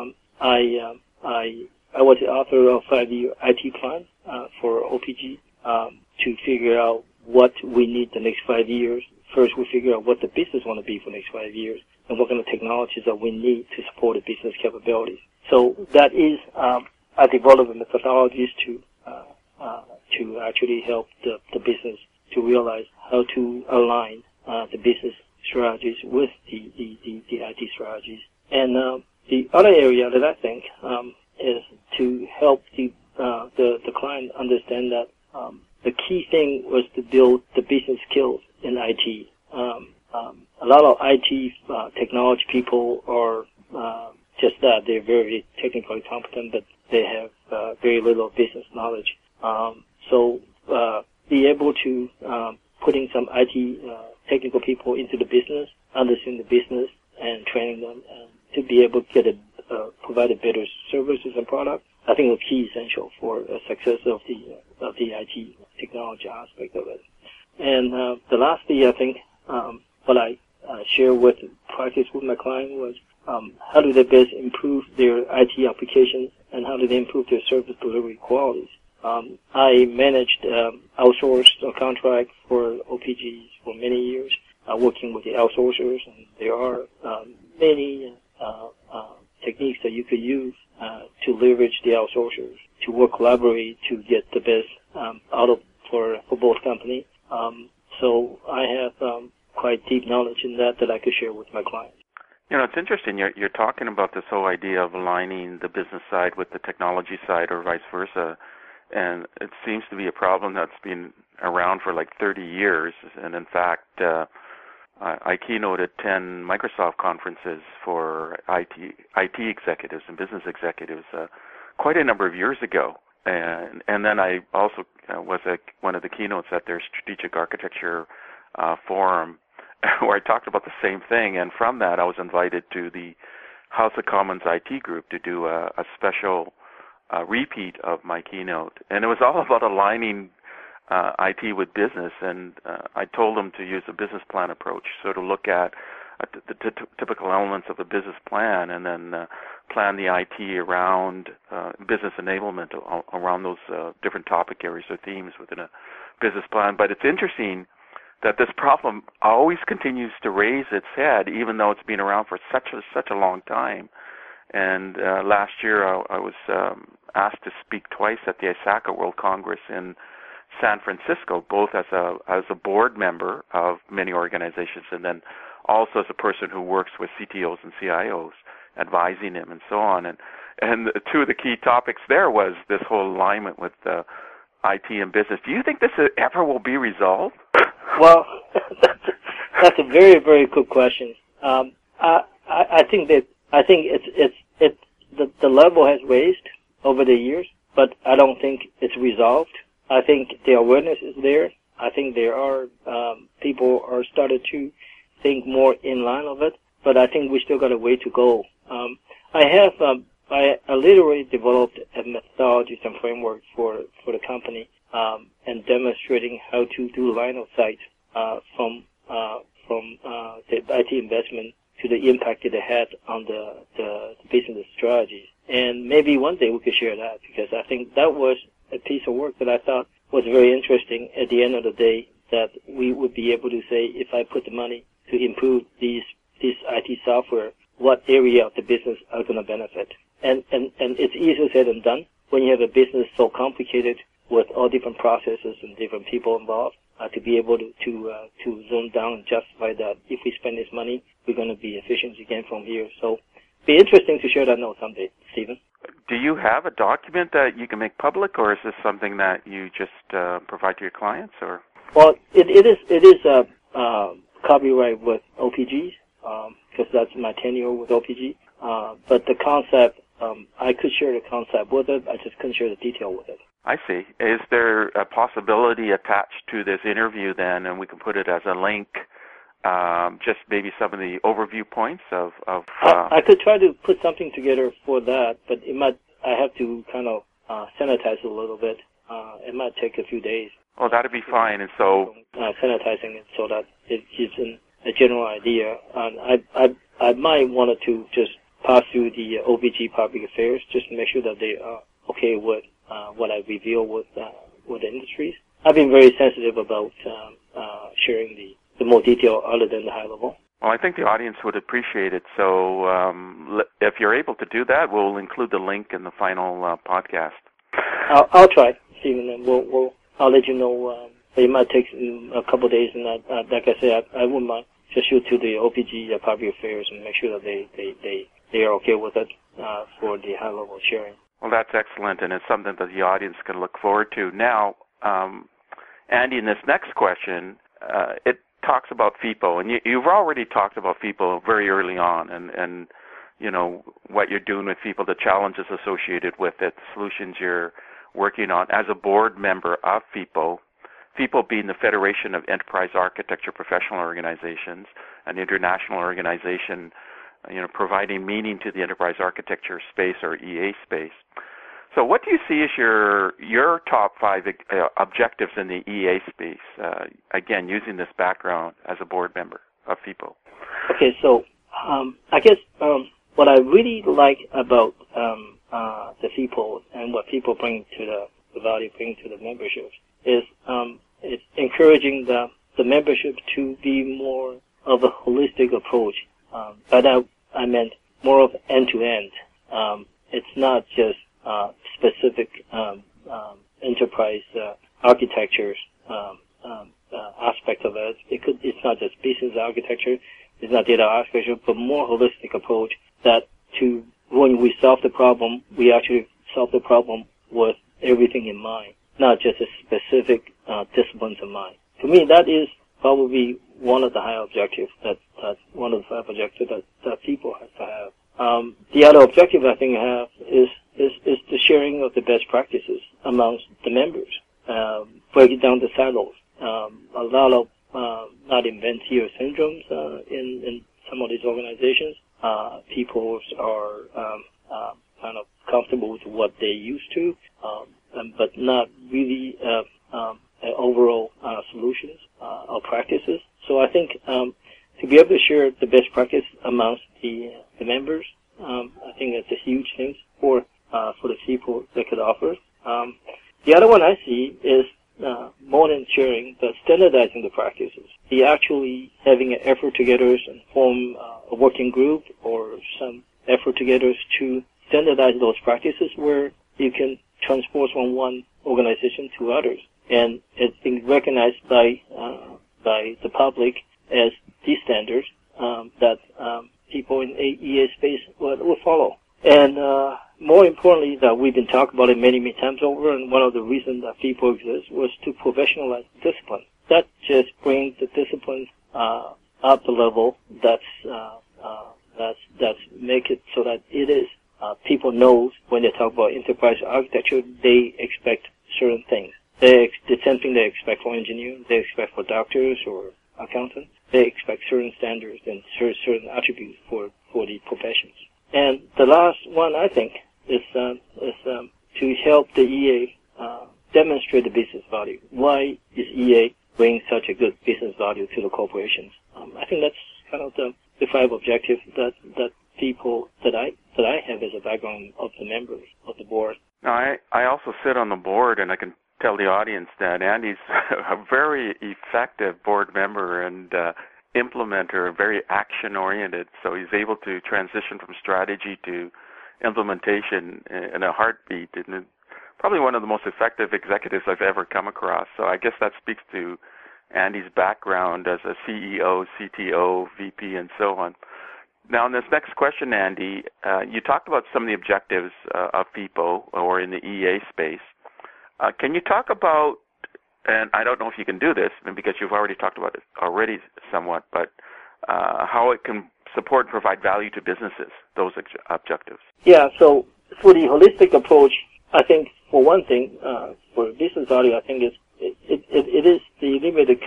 I was the author of 5-year IT plan for OPG to figure out what we need the next 5 years. First, we figure out what the business want to be for the next 5 years and what kind of technologies that we need to support the business capabilities. So that is, I developed methodologies to actually help the business to realize how to align the business strategies with the IT strategies. And the other area that I think is to help the client understand that the key thing was to build the business skills in IT. A lot of IT technology people are just that. They're very technically competent, but they have very little business knowledge. So be able to putting some IT technical people into the business, understand the business, and training them to be able to get provide a better services and products. I think the key essential for the success of the IT technology aspect of it. And the last thing I think what I share with practice with my client was how do they best improve their IT applications and how do they improve their service delivery qualities. I managed outsourced contract for OPGs for many years, working with the outsourcers, and there are many techniques that you could use to leverage the outsourcers to work collaborate to get the best out of for both companies. So I have quite deep knowledge in that I could share with my clients. You know, it's interesting. You're talking about this whole idea of aligning the business side with the technology side, or vice versa, and it seems to be a problem that's been around for like 30 years. And in fact, I keynoted 10 Microsoft conferences for IT executives and business executives quite a number of years ago. And then I also was one of the keynotes at their strategic architecture forum where I talked about the same thing. And from that, I was invited to the House of Commons IT group to do a special repeat of my keynote. And it was all about aligning IT with business, and I told them to use a business plan approach, so to look at the typical elements of a business plan and then plan the IT around business enablement around those different topic areas or themes within a business plan. But it's interesting that this problem always continues to raise its head, even though it's been around for such a long time. And last year I was asked to speak twice at the ISACA World Congress in San Francisco, both as a board member of many organizations and then also as a person who works with CTOs and CIOs, advising them and so on. And two of the key topics there was this whole alignment with IT and business. Do you think this ever will be resolved? Well, that's a very, very good question. I think it's the level has raised over the years, but I don't think it's resolved. I think the awareness is there. I think there are people are started to think more in line of it, but I think we still got a way to go. I literally developed a methodology and framework for the company and demonstrating how to do line of sight from the the IT investment to the impact it had on the business strategies. And maybe one day we could share that, because I think that was a piece of work that I thought was very interesting at the end of the day, that we would be able to say, if I put the money to improve this IT software, what area of the business are going to benefit. And it's easier said than done when you have a business so complicated with all different processes and different people involved, to be able to zone down and justify that if we spend this money, we're going to be efficient again from here. So be interesting to share that note someday, Stephen. Do you have a document that you can make public, or is this something that you just provide to your clients? Or well, it is copyright with OPG, because that's my tenure with OPG. But the concept, I could share the concept with it. I just couldn't share the detail with it. I see. Is there a possibility attached to this interview then, and we can put it as a link, just maybe some of the overview points of I could try to put something together for that, but I have to kind of sanitize it a little bit. It might take a few days. Oh, that'd be fine. And so sanitizing it so that it gives a general idea. And I might want to just pass through the OPG Public Affairs just to make sure that they are okay with what I reveal with the industries. I've been very sensitive about sharing the more detail other than the high level. Well, I think the audience would appreciate it. So if you're able to do that, we'll include the link in the final podcast. I'll try, Stephen, and I'll let you know. It might take a couple of days, and like I said, I wouldn't mind just shoot to the OPG Public Affairs and make sure that they are okay with it for the high level sharing. Well, that's excellent, and it's something that the audience can look forward to. Now, Andy, in this next question, it talks about FIPO, and you've already talked about FIPO very early on, and you know what you're doing with FIPO, the challenges associated with it, the solutions you're working on as a board member of FIPO. FIPO being the Federation of Enterprise Architecture Professional Organizations, an international organization, providing meaning to the enterprise architecture space, or EA space. So what do you see as your top 5 objectives in the EA space, again, using this background as a board member of FIPO? Okay, so I guess what I really like about the FIPO and what FIPO bring to the value bring to the memberships is it's encouraging the membership to be more of a holistic approach. By that I meant more of end-to-end. It's not just specific enterprise architectures aspect of it. It's not just business architecture, it's not data architecture, but more holistic approach that when we solve the problem, we actually solve the problem with everything in mind, not just a specific disciplines in mind. To me, that is probably one of the high objectives that's one of the 5 objectives that people have to have. The other objective I think I have is the sharing of the best practices amongst the members, breaking down the silos. A lot of not invent here syndromes in some of these organizations. People are kind of comfortable with what they used to, but not really overall solutions or practices. So I think to be able to share the best practice amongst the members, I think that's a huge thing for the people that could offer. The other one I see is more than sharing, but standardizing the practices. The actually having an effort together and form a working group or some effort together to standardize those practices where you can transport from one organization to others. And it's been recognized by the public as the standards that people in EA space will follow. And more importantly, that we've been talking about it many, many times over, and one of the reasons that FIPO exists was to professionalize discipline. That just brings the disciplines up the level. That's make it so that it is people knows when they talk about enterprise architecture, they expect certain things. The same thing they expect for engineers, they expect for doctors or accountants. They expect certain standards and certain attributes for the professions. And the last one, I think, is to help the EA demonstrate the business value. Why is EA bringing such a good business value to the corporations? I think that's kind of the five objectives that people that I have as a background of the members of the board. Now, I also sit on the board, and I can tell the audience that Andy's a very effective board member and implementer, very action-oriented, so he's able to transition from strategy to implementation in a heartbeat, and probably one of the most effective executives I've ever come across. So I guess that speaks to Andy's background as a CEO, CTO, VP, and so on. Now, in this next question, Andy, you talked about some of the objectives of FIPO or in the EA space. Can you talk about, and I don't know if you can do this because you've already talked about it already somewhat, but how it can support and provide value to businesses, those objectives? Yeah, so for the holistic approach, I think for one thing, for business value, I think it is the limited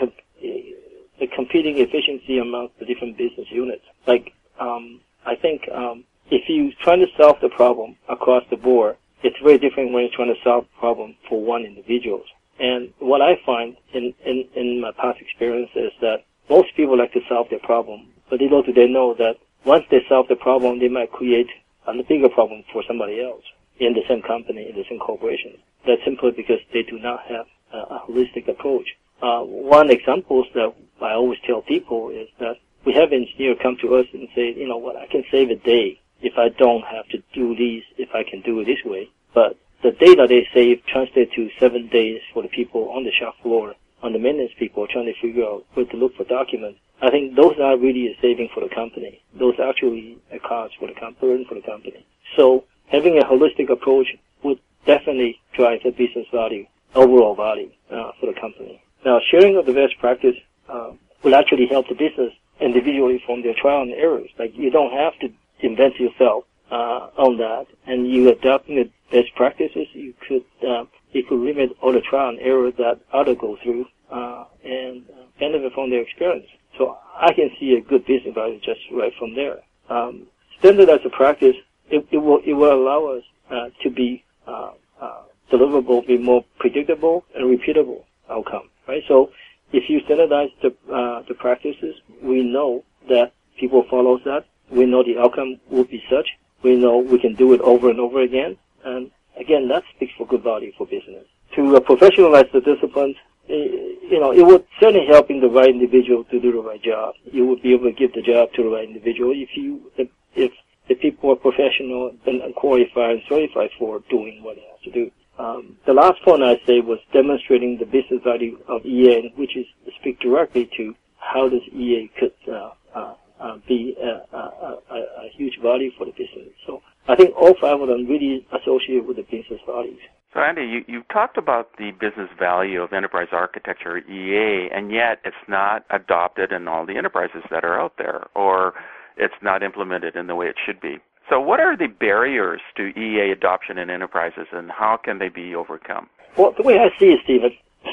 the competing efficiency amongst the different business units. Like, I think if you're trying to solve the problem across the board, it's very different when you're trying to solve a problem for one individual. And what I find in my past experience is that most people like to solve their problem, but little do they know that once they solve the problem, they might create a bigger problem for somebody else in the same company, in the same corporation. That's simply because they do not have a holistic approach. One example that I always tell people is that we have engineers come to us and say, you know what, I can save a day if I don't have to do these, if I can do it this way. But the data they save translates to 7 days for the people on the shop floor, on the maintenance people trying to figure out where to look for documents. I think those are really a saving for the company. Those are actually a cost for the company. So having a holistic approach would definitely drive the business value, overall value for the company. Now, sharing of the best practice will actually help the business individually from their trial and errors. Like, you don't have to invent yourself on that, and you adopting the best practices, you could limit all the trial and error that others go through and benefit from their experience. So I can see a good business value just right from there. Standardized practice, it will allow us to be deliverable, be more predictable and repeatable outcome, right? So if you standardize the practices, we know that people follow that. We know the outcome will be such. We know we can do it over and over again. And again, that speaks for good value for business. To professionalize the disciplines, it would certainly help in the right individual to do the right job. You would be able to give the job to the right individual if the people are professional and qualified and certified for doing what they have to do. The last point I say was demonstrating the business value of EA, which is to speak directly to how this EA could be a huge value for the business. So I think all five of them really associate with the business values. So Andy, you talked about the business value of enterprise architecture, EA, and yet it's not adopted in all the enterprises that are out there, or it's not implemented in the way it should be. So what are the barriers to EA adoption in enterprises, and how can they be overcome? Well, the way I see it, Stephen,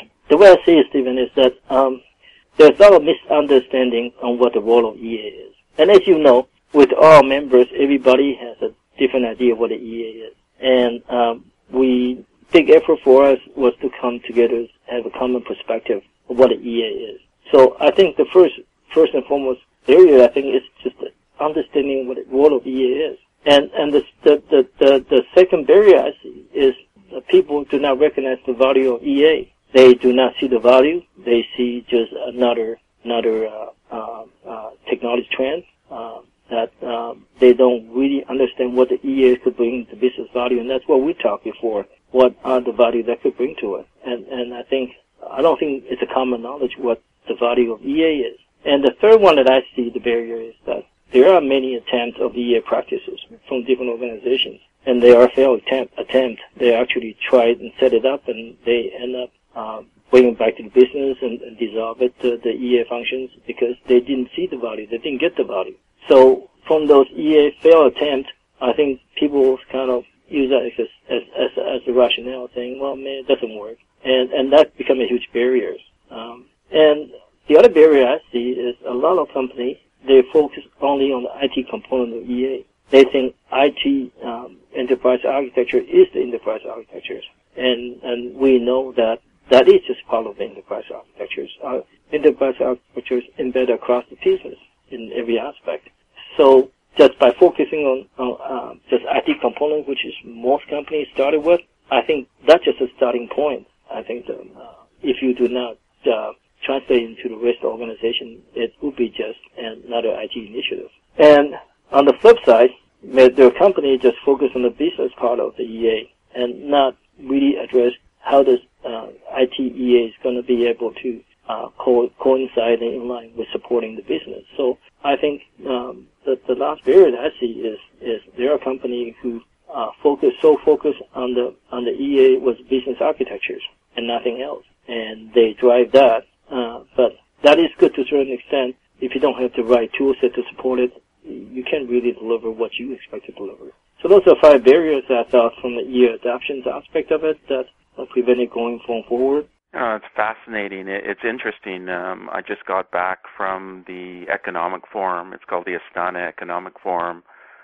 is that there's a lot of misunderstanding on what the role of EA is. And as you know, with all members, everybody has a different idea of what the EA is. And big effort for us was to come together, have a common perspective of what the EA is. So I think the first and foremost area, I think, is just understanding what the role of EA is. And the second barrier I see is that people do not recognize the value of EA. They do not see the value. They see just another technology trend that they don't really understand what the EA could bring to business value, and that's what we talked before. What are the value that could bring to it? And I don't think it's a common knowledge what the value of EA is. And the third one that I see the barrier is that there are many attempts of EA practices from different organizations, and they are failed attempt. They actually tried and set it up, and they end up bringing it back to the business and dissolve it to the EA functions because they didn't see the value. They didn't get the value. So from those EA failed attempts, I think people kind of use that as a rationale, saying, well, man, it doesn't work. And that become a huge barrier. And the other barrier I see is a lot of companies, they focus only on the IT component of EA. They think IT enterprise architecture is the enterprise architecture. And we know that is just part of the enterprise architectures. Enterprise architectures embedded across the pieces. in every aspect. So just by focusing on just IT components, which is most companies started with, I think that's just a starting point. I think if you do not translate into the rest of the organization, it would be just another IT initiative. And on the flip side, the company just focus on the business part of the EA and not really address how this IT EA is going to be able to coincide and in line with supporting the business. So I think the last barrier that I see is there are companies who focus on the EA with business architectures and nothing else, and they drive that. But that is good to a certain extent. If you don't have the right tool set to support it, you can't really deliver what you expect to deliver. So those are 5 barriers I thought from the EA adoptions aspect of it that prevent it going forward. It's fascinating. It's interesting. I just got back from the economic forum. It's called the Astana Economic Forum,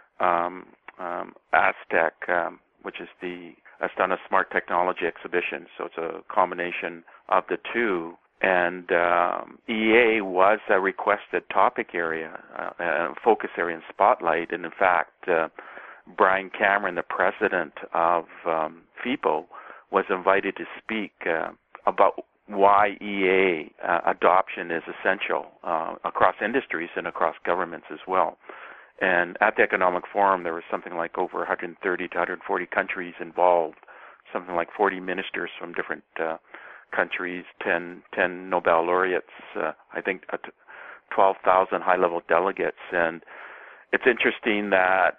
Aztec, which is the Astana Smart Technology Exhibition. So it's a combination of the two. And EA was a requested topic area, focus area and spotlight. And in fact, Brian Cameron, the president of FIPO, was invited to speak about why EA adoption is essential across industries and across governments as well. And at the Economic Forum, there was something like over 130 to 140 countries involved, something like 40 ministers from different countries, 10 Nobel laureates, I think 12,000 high-level delegates. And it's interesting that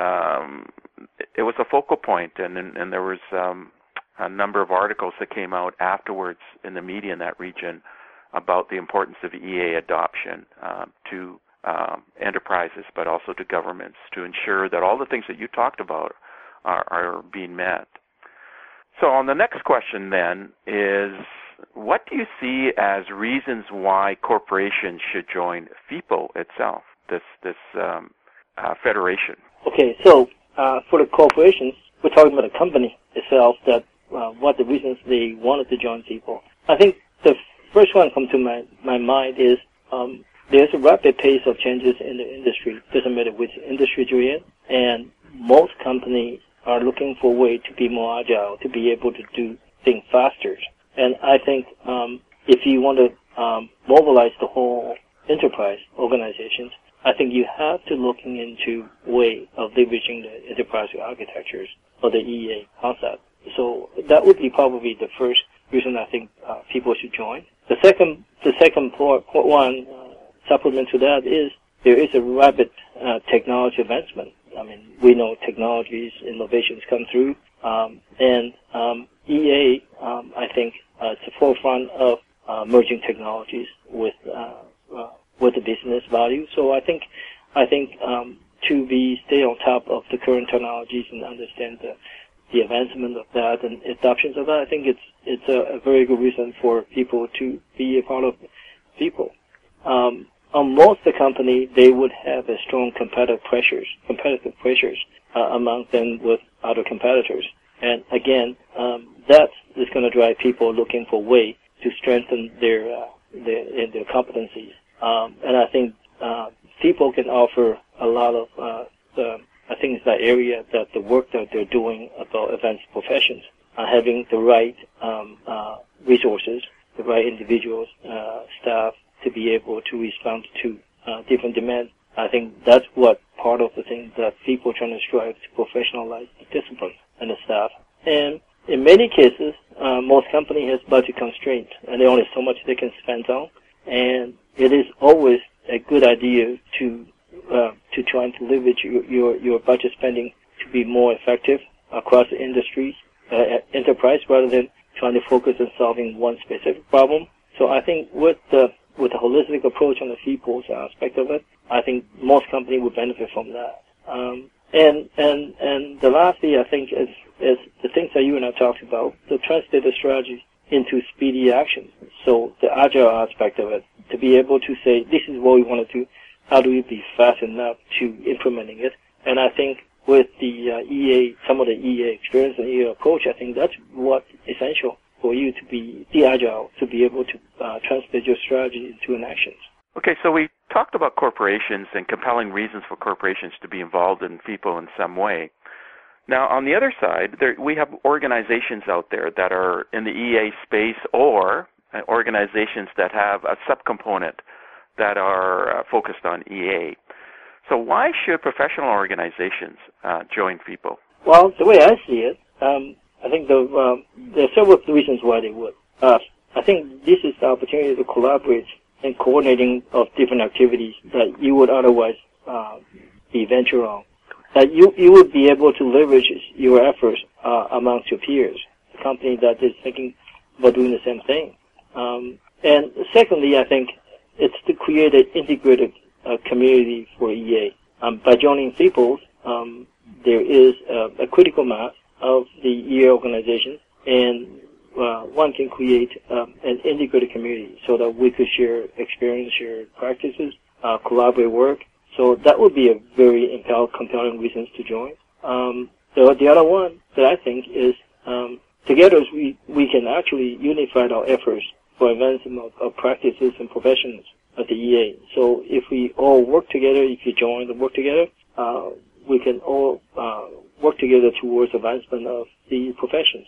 it was a focal point, and there was a number of articles that came out afterwards in the media in that region about the importance of EA adoption to enterprises, but also to governments, to ensure that all the things that you talked about are being met. So on the next question then is, what do you see as reasons why corporations should join FIPO itself, this federation? Okay, so for the corporations, we're talking about the company itself, that what the reasons they wanted to join FIPO. I think the first one come to my mind is there's a rapid pace of changes in the industry. Doesn't matter which industry you're in, and most companies are looking for a way to be more agile, to be able to do things faster. And I think if you want to mobilize the whole enterprise organizations, I think you have to looking into a way of leveraging the enterprise architectures or the EA concept. So that would be probably the first reason I think people should join. The second point supplement to that is there is a rapid technology advancement. I mean, we know technologies, innovations come through, and EA, I think, is the forefront of merging technologies with the business value. So I think to stay on top of the current technologies and understand the advancement of that and adoptions of that, I think it's a very good reason for people to be a part of FIPO. On most of the company, they would have a strong competitive pressures among them with other competitors. And again, that is going to drive people looking for a way to strengthen their competencies. And I think FIPO can offer a lot of I think it's that area that the work that they're doing about advanced professions, having the right resources, the right individuals, staff, to be able to respond to different demands. I think that's what part of the thing that people are trying to strive to professionalize the discipline and the staff. And in many cases, most companies have budget constraints, and there only so much they can spend on. And it is always a good idea to try to leverage your budget spending to be more effective across the industries, enterprise, rather than trying to focus on solving one specific problem. So I think with the holistic approach on the FIPO's aspect of it, I think most companies would benefit from that. And the last thing I think is the things that you and I talked about, to translate the strategy into speedy action. So the agile aspect of it, to be able to say, this is what we want to do, how do we be fast enough to implementing it? And I think with the EA, some of the EA experience and EA approach, I think that's what's essential for you to be agile, to be able to translate your strategy into an action. Okay, so we talked about corporations and compelling reasons for corporations to be involved in FIPO in some way. Now, on the other side, we have organizations out there that are in the EA space or organizations that have a subcomponent that are focused on EA. So why should professional organizations join FIPO? Well, the way I see it, I think there are several reasons why they would. I think this is the opportunity to collaborate and coordinating of different activities that you would otherwise be venture on. That you would be able to leverage your efforts amongst your peers, a company that is thinking about doing the same thing. And secondly, I think it's to create an integrated community for EA. By joining FIPO, there is a critical mass of the EA organizations, and one can create an integrated community so that we could share experience, share practices, collaborate work. So that would be a very compelling reason to join. So the other one that I think is together we can actually unify our efforts for advancement of practices and professions at the EA. So if we all work together, if you join and work together, we can all work together towards advancement of the professions.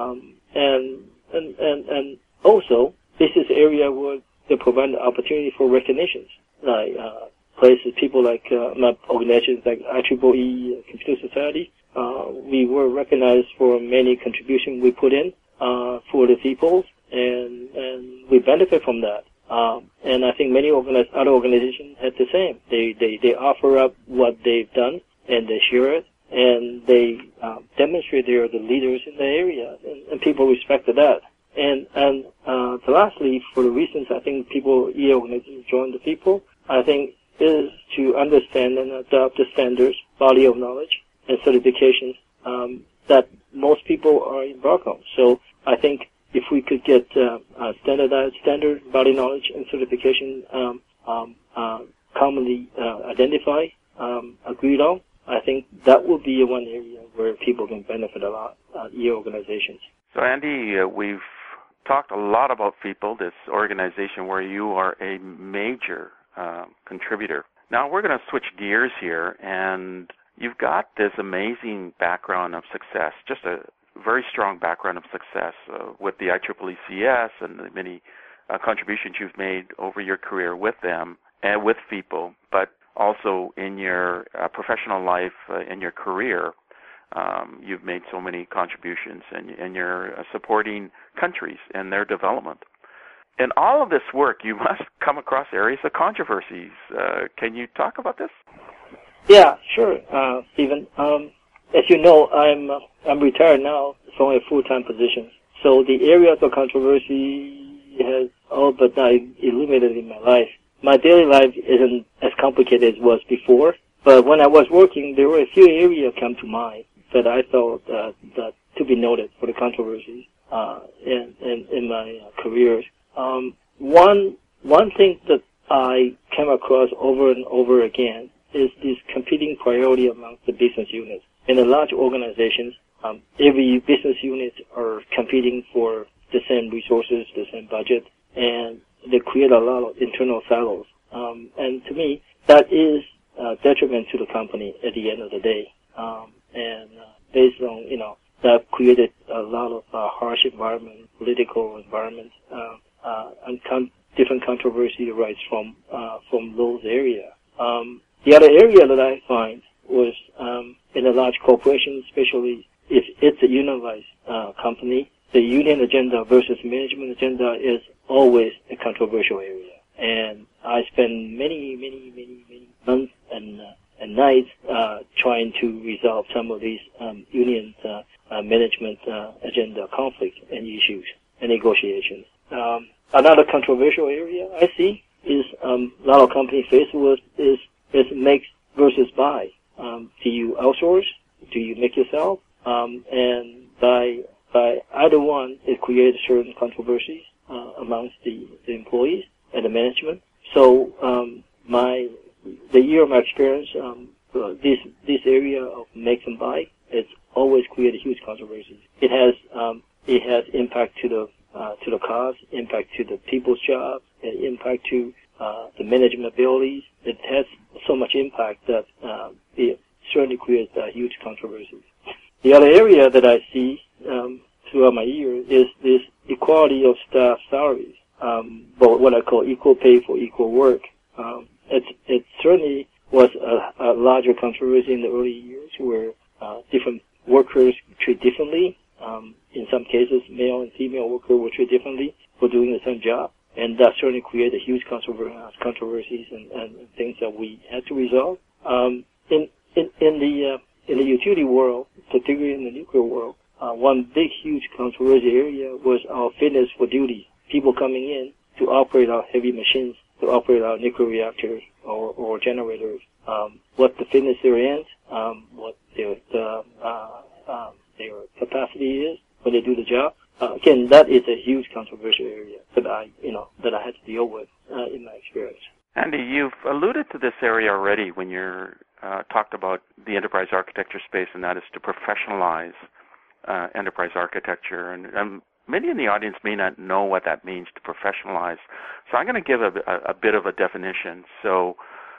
And also, this is an area where they provide the opportunity for recognitions, like places, people like organizations like IEEE Computer Society. We were recognized for many contributions we put in for the people, and we benefit from that. And I think many other organizations have the same. They offer up what they've done, and they share it, and they demonstrate they are the leaders in the area, and people respect that. And lastly, for the reasons I think EA organizations join the FIPO, I think is to understand and adopt the standards, body of knowledge, and certifications that most people are embarked on. So I think if we could get standard body knowledge and certification commonly identified, agreed on, I think that would be one area where people can benefit a lot, EA organizations. So Andy, we've talked a lot about FIPO, this organization where you are a major contributor. Now we're going to switch gears here, and you've got this amazing background of success, just a very strong background of success with the IEEECS and the many contributions you've made over your career with them and with FIPO, but also in your professional life, in your career. You've made so many contributions, and you're supporting countries and their development. In all of this work, you must come across areas of controversies. Can you talk about this? Yeah, sure, Stephen. As you know, I'm retired now. It's only a full-time position. So the areas of controversy has all but not eliminated in my life. My daily life isn't as complicated as it was before, but when I was working, there were a few areas come to mind that I thought that to be noted for the controversies in my career. One thing that I came across over and over again is this competing priority amongst the business units. In the large organizations, every business unit are competing for the same resources, the same budget, and they create a lot of internal silos. And to me, that is detriment to the company at the end of the day. And based on, that created a lot of harsh environment, political environment, and different controversy arises from those areas. The other area that I find was in a large corporation, especially if it's a unionized company, the union agenda versus management agenda is always a controversial area. And I spend many months and nights trying to resolve some of these union management agenda conflicts and issues and negotiations. Another controversial area I see is a lot of companies face with is make versus buy. Do you outsource? Do you make yourself? And by either one, it creates certain controversies amongst the employees and the management. So the year of my experience, this area of make and buy, it's always created huge controversies. It has impact to the cost, impact to the people's jobs, and impact to the management abilities. It has so much impact that it certainly creates huge controversies. The other area that I see throughout my years is this equality of staff salaries, but what I call equal pay for equal work. It certainly was a larger controversy in the early years where different workers treated differently. In some cases, male and female workers were treated differently for doing the same job, and that certainly created huge controversies and things that we had to resolve. In the utility world, particularly in the nuclear world, one big, huge controversial area was our fitness for duty. People coming in to operate our heavy machines, to operate our nuclear reactors or generators. What the fitness they're in, what their capacity is when they do the job. Again, that is a huge controversial area that I had to deal with in my experience. Andy, you've alluded to this area already when you're talked about the enterprise architecture space, and that is to professionalize enterprise architecture. And many in the audience may not know what that means, to professionalize. So I'm going to give a bit of a definition. So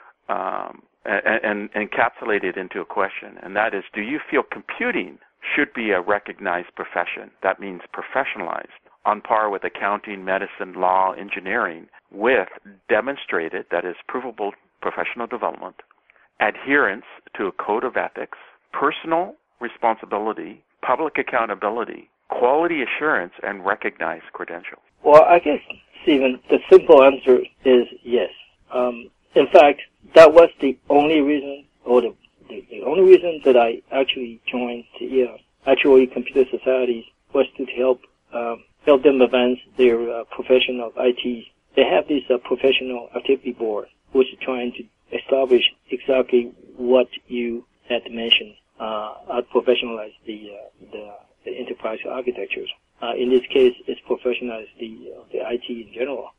and encapsulate it into a question, and that is, do you feel computing should be a recognized profession? That means professionalized, on par with accounting, medicine, law, engineering, with demonstrated, that is, provable professional development, adherence to a code of ethics, personal responsibility, public accountability, quality assurance, and recognized credentials. Well, I guess, Stephen, the simple answer is yes. In fact, that was the only reason, or the only reason that I actually joined actually computer societies, was to help them advance their profession of IT. They have this professional activity board, which is trying to establish exactly what you had mentioned, professionalize the enterprise architectures. In this case, it's professionalize the IT in general.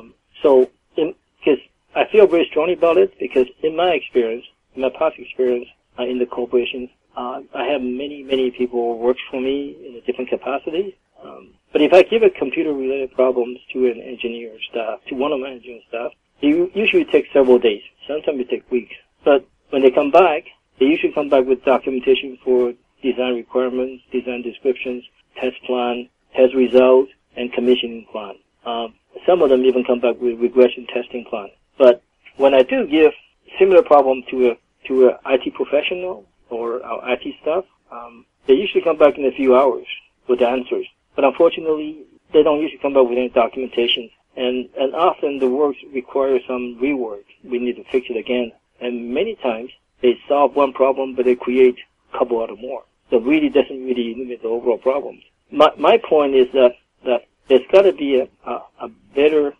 Because I feel very strongly about it, because in my experience, in my past experience in the corporations, I have many people who work for me in a different capacity. But if I give a computer-related problems to an engineer staff, to one of my engineering staff, it usually takes several days. Sometimes it takes weeks. But when they come back, they usually come back with documentation for design requirements, design descriptions, test plan, test results, and commissioning plan. Some of them even come back with regression testing plan. But when I do give similar problem to a IT professional or our IT staff, they usually come back in a few hours with the answers. But unfortunately, they don't usually come back with any documentation. And often the work requires some rework. We need to fix it again. And many times they solve one problem, but they create a couple other more. So it really doesn't really limit the overall problems. My point is that there's got to be a better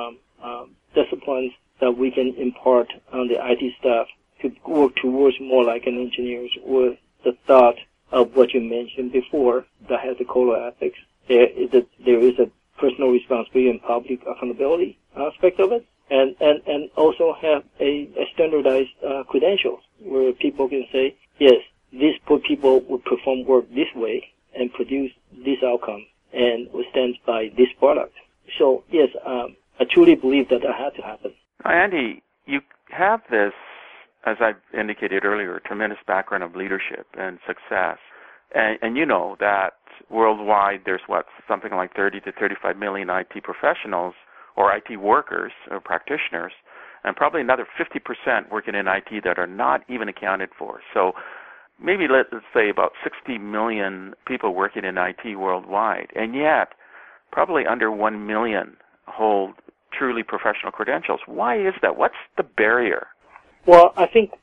disciplines that we can impart on the IT staff to work towards more like an engineer with the thought of what you mentioned before, that has a code of ethics. There is a personal responsibility and public accountability aspect of it, and also have a standardized credentials where people can say, yes, these people would perform work this way and produce this outcome and will stand by this product. So yes, I truly believe that had to happen. Andy, you have this, as I indicated earlier, tremendous background of leadership and success. And you know that worldwide there's something like 30 to 35 million IT professionals or IT workers or practitioners, and probably another 50% working in IT that are not even accounted for. So maybe let's say about 60 million people working in IT worldwide, and yet probably under 1 million hold truly professional credentials. Why is that? What's the barrier? Well, I think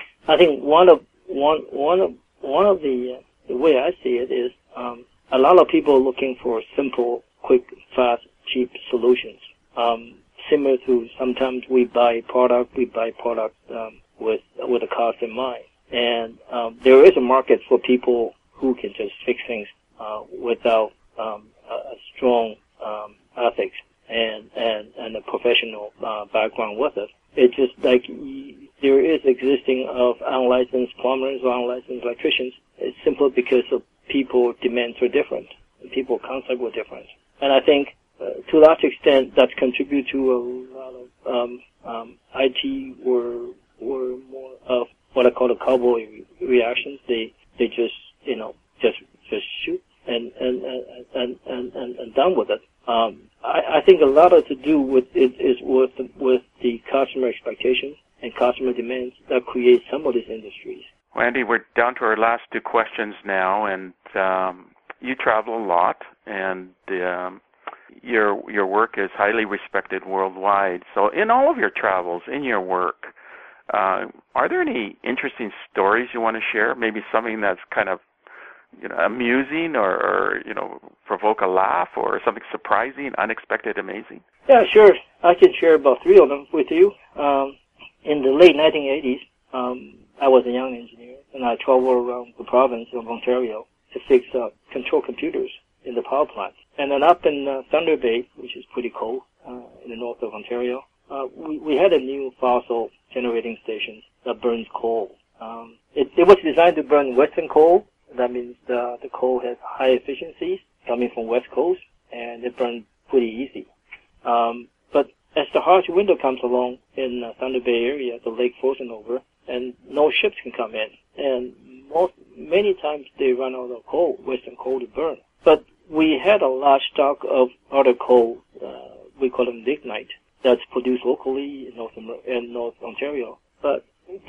one of the way I see it is a lot of people are looking for simple, quick, fast, cheap solutions. Similar to sometimes we buy product with a cost in mind. And there is a market for people who can just fix things without a strong ethics and a professional background with it. It's just like there is existing of unlicensed plumbers or unlicensed electricians. It's simply because of people demands are different. People concept were different. And I think to a large extent that contributes to a lot IT were more of what I call the cowboy reactions. They just shoot and done with it. I think a lot of to do with it is with the customer expectations and customer demands that create some of these industries. Well, Andy, we're down to our last two questions now, and you travel a lot, and your work is highly respected worldwide. So in all of your travels, in your work, are there any interesting stories you want to share? Maybe something that's kind of amusing or provoke a laugh, or something surprising, unexpected, amazing? Yeah, sure. I can share about 3 of them with you. In the late 1980s, I was a young engineer, and I traveled around the province of Ontario to fix control computers in the power plant. And then up in Thunder Bay, which is pretty cold in the north of Ontario, we had a new fossil generating station that burns coal. It was designed to burn western coal. That means the coal has high efficiencies coming from west coast, and it burns pretty easy. But as the harsh winter comes along in Thunder Bay area, the lake frozen over, and no ships can come in, and many times they run out of coal, western coal to burn. But we had a large stock of other coal, we call them lignite, that's produced locally in North Ontario. But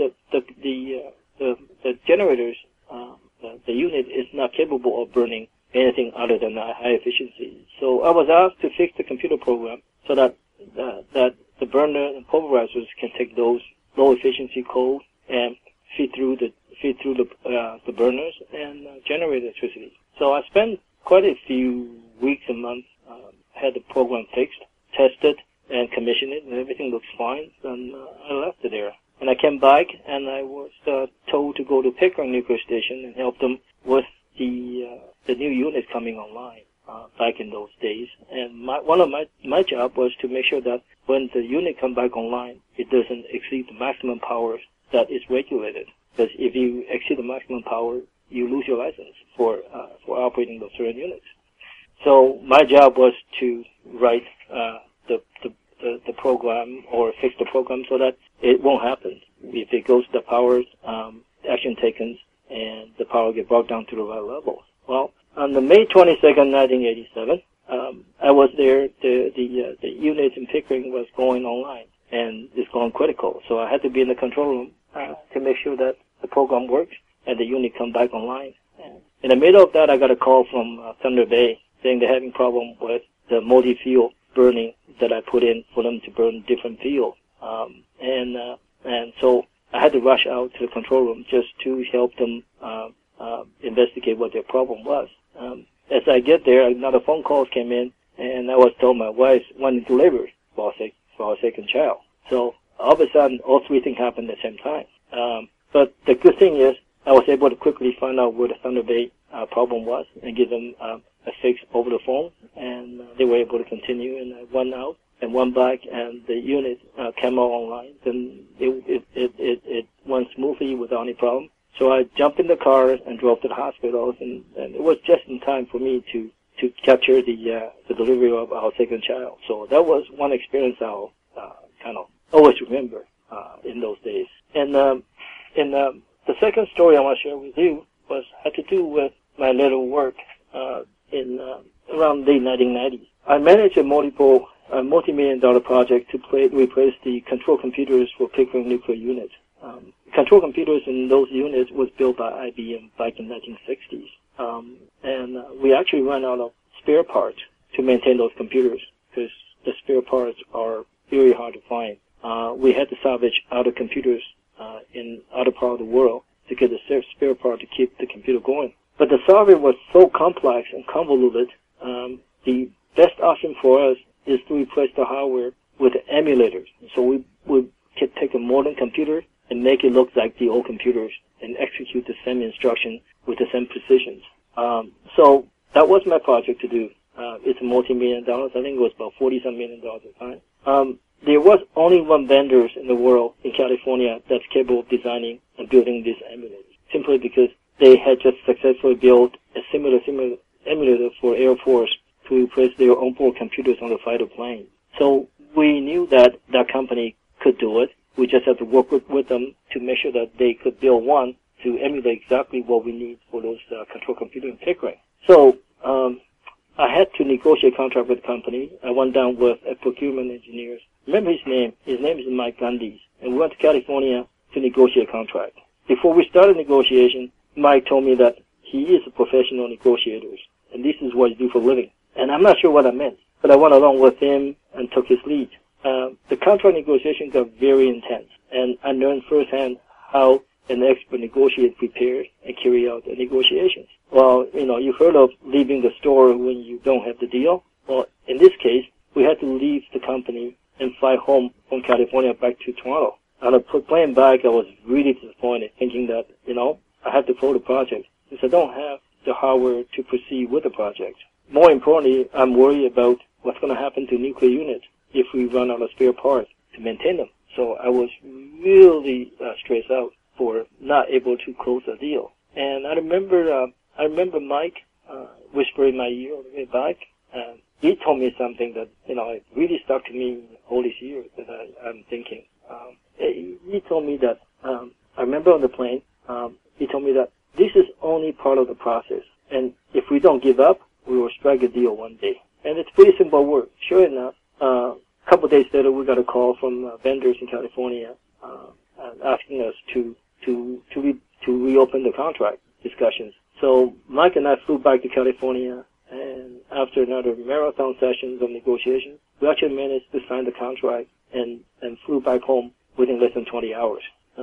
the generators, the unit is not capable of burning anything other than high efficiency. So I was asked to fix the computer program so that the burner and pulverizers can take those low efficiency coal and feed through the burners and generate electricity. So I spent quite a few weeks and months, had the program fixed, tested, and commissioned it, and everything looks fine. And I left it there. And I came back, and I was told to go to Pickering Nuclear Station and help them with the new unit coming online back in those days. And one of my job was to make sure that when the unit comes back online, it doesn't exceed the maximum power that is regulated. Because if you exceed the maximum power, you lose your license for operating those certain units. So my job was to write the program or fix the program so that it won't happen. If it goes to the power, action taken, and the power get brought down to the right level. Well, on the May 22nd, 1987, I was there. The unit in Pickering was going online, and it's going critical. So I had to be in the control room to make sure that the program works and the unit come back online. And in the middle of that, I got a call from Thunder Bay saying they're having problem with the multi-fuel burning that I put in for them to burn different fuel. And so I had to rush out to the control room just to help them investigate what their problem was. As I get there, another phone call came in, and I was told my wife wanted to deliver for our second child. So all of a sudden, all 3 things happened at the same time. But the good thing is I was able to quickly find out where the Thunder Bay problem was and give them a fix over the phone, and they were able to continue. And I went out and went back, and the unit came out online. Then it went smoothly without any problem. So I jumped in the car and drove to the hospital, and it was just in time for me to capture the delivery of our second child. So that was one experience I'll kind of always remember in those days. And the second story I want to share with you had to do with my little work in around the 1990s. I managed a multi-million-dollar project to replace the control computers for Pickering nuclear unit. Control computers in those units was built by IBM back in the 1960s. And we actually ran out of spare parts to maintain those computers because the spare parts are very hard to find. We had to salvage other computers in other part of the world to get the spare part to keep the computer going. But the software was so complex and convoluted, the best option for us is to replace the hardware with emulators. So we could take a modern computer and make it look like the old computers and execute the same instruction with the same precision. So that was my project to do. It's multi-million dollars. I think it was about $40-some million at the time. There was only one vendor in the world in California that's capable of designing and building these emulators, simply because they had just successfully built a similar emulator for Air Force to replace their onboard computers on the fighter plane. So we knew that that company could do it. We just had to work with them to make sure that they could build one to emulate exactly what we need for those control computer and Pickering. So I had to negotiate a contract with the company. I went down with a procurement engineer. Remember his name? His name is Mike Gandhi. And we went to California to negotiate a contract. Before we started negotiation, Mike told me that he is a professional negotiator, and this is what he do for a living. And I'm not sure what that meant, but I went along with him and took his lead. The contract negotiation got very intense, and I learned firsthand how an expert negotiator prepares and carry out the negotiations. Well, you've heard of leaving the store when you don't have the deal. Well, in this case, we had to leave the company and fly home from California back to Toronto. On the plane back, I was really disappointed, thinking that, I have to follow the project, because I don't have the hardware to proceed with the project. More importantly, I'm worried about what's going to happen to nuclear units if we run out of spare parts to maintain them. So I was really stressed out for not able to close the deal. And I remember Mike whispering in my ear on the way back. He told me something that it really stuck to me all these years that I'm thinking. He told me that I remember on the plane. He told me that this is only part of the process, and if we don't give up, we will strike a deal one day. And it's pretty simple work. Sure enough, a couple of days later, we got a call from vendors in California asking us to reopen the contract discussions. So Mike and I flew back to California, and after another marathon sessions of negotiations, we actually managed to sign the contract and flew back home within less than 20 hours.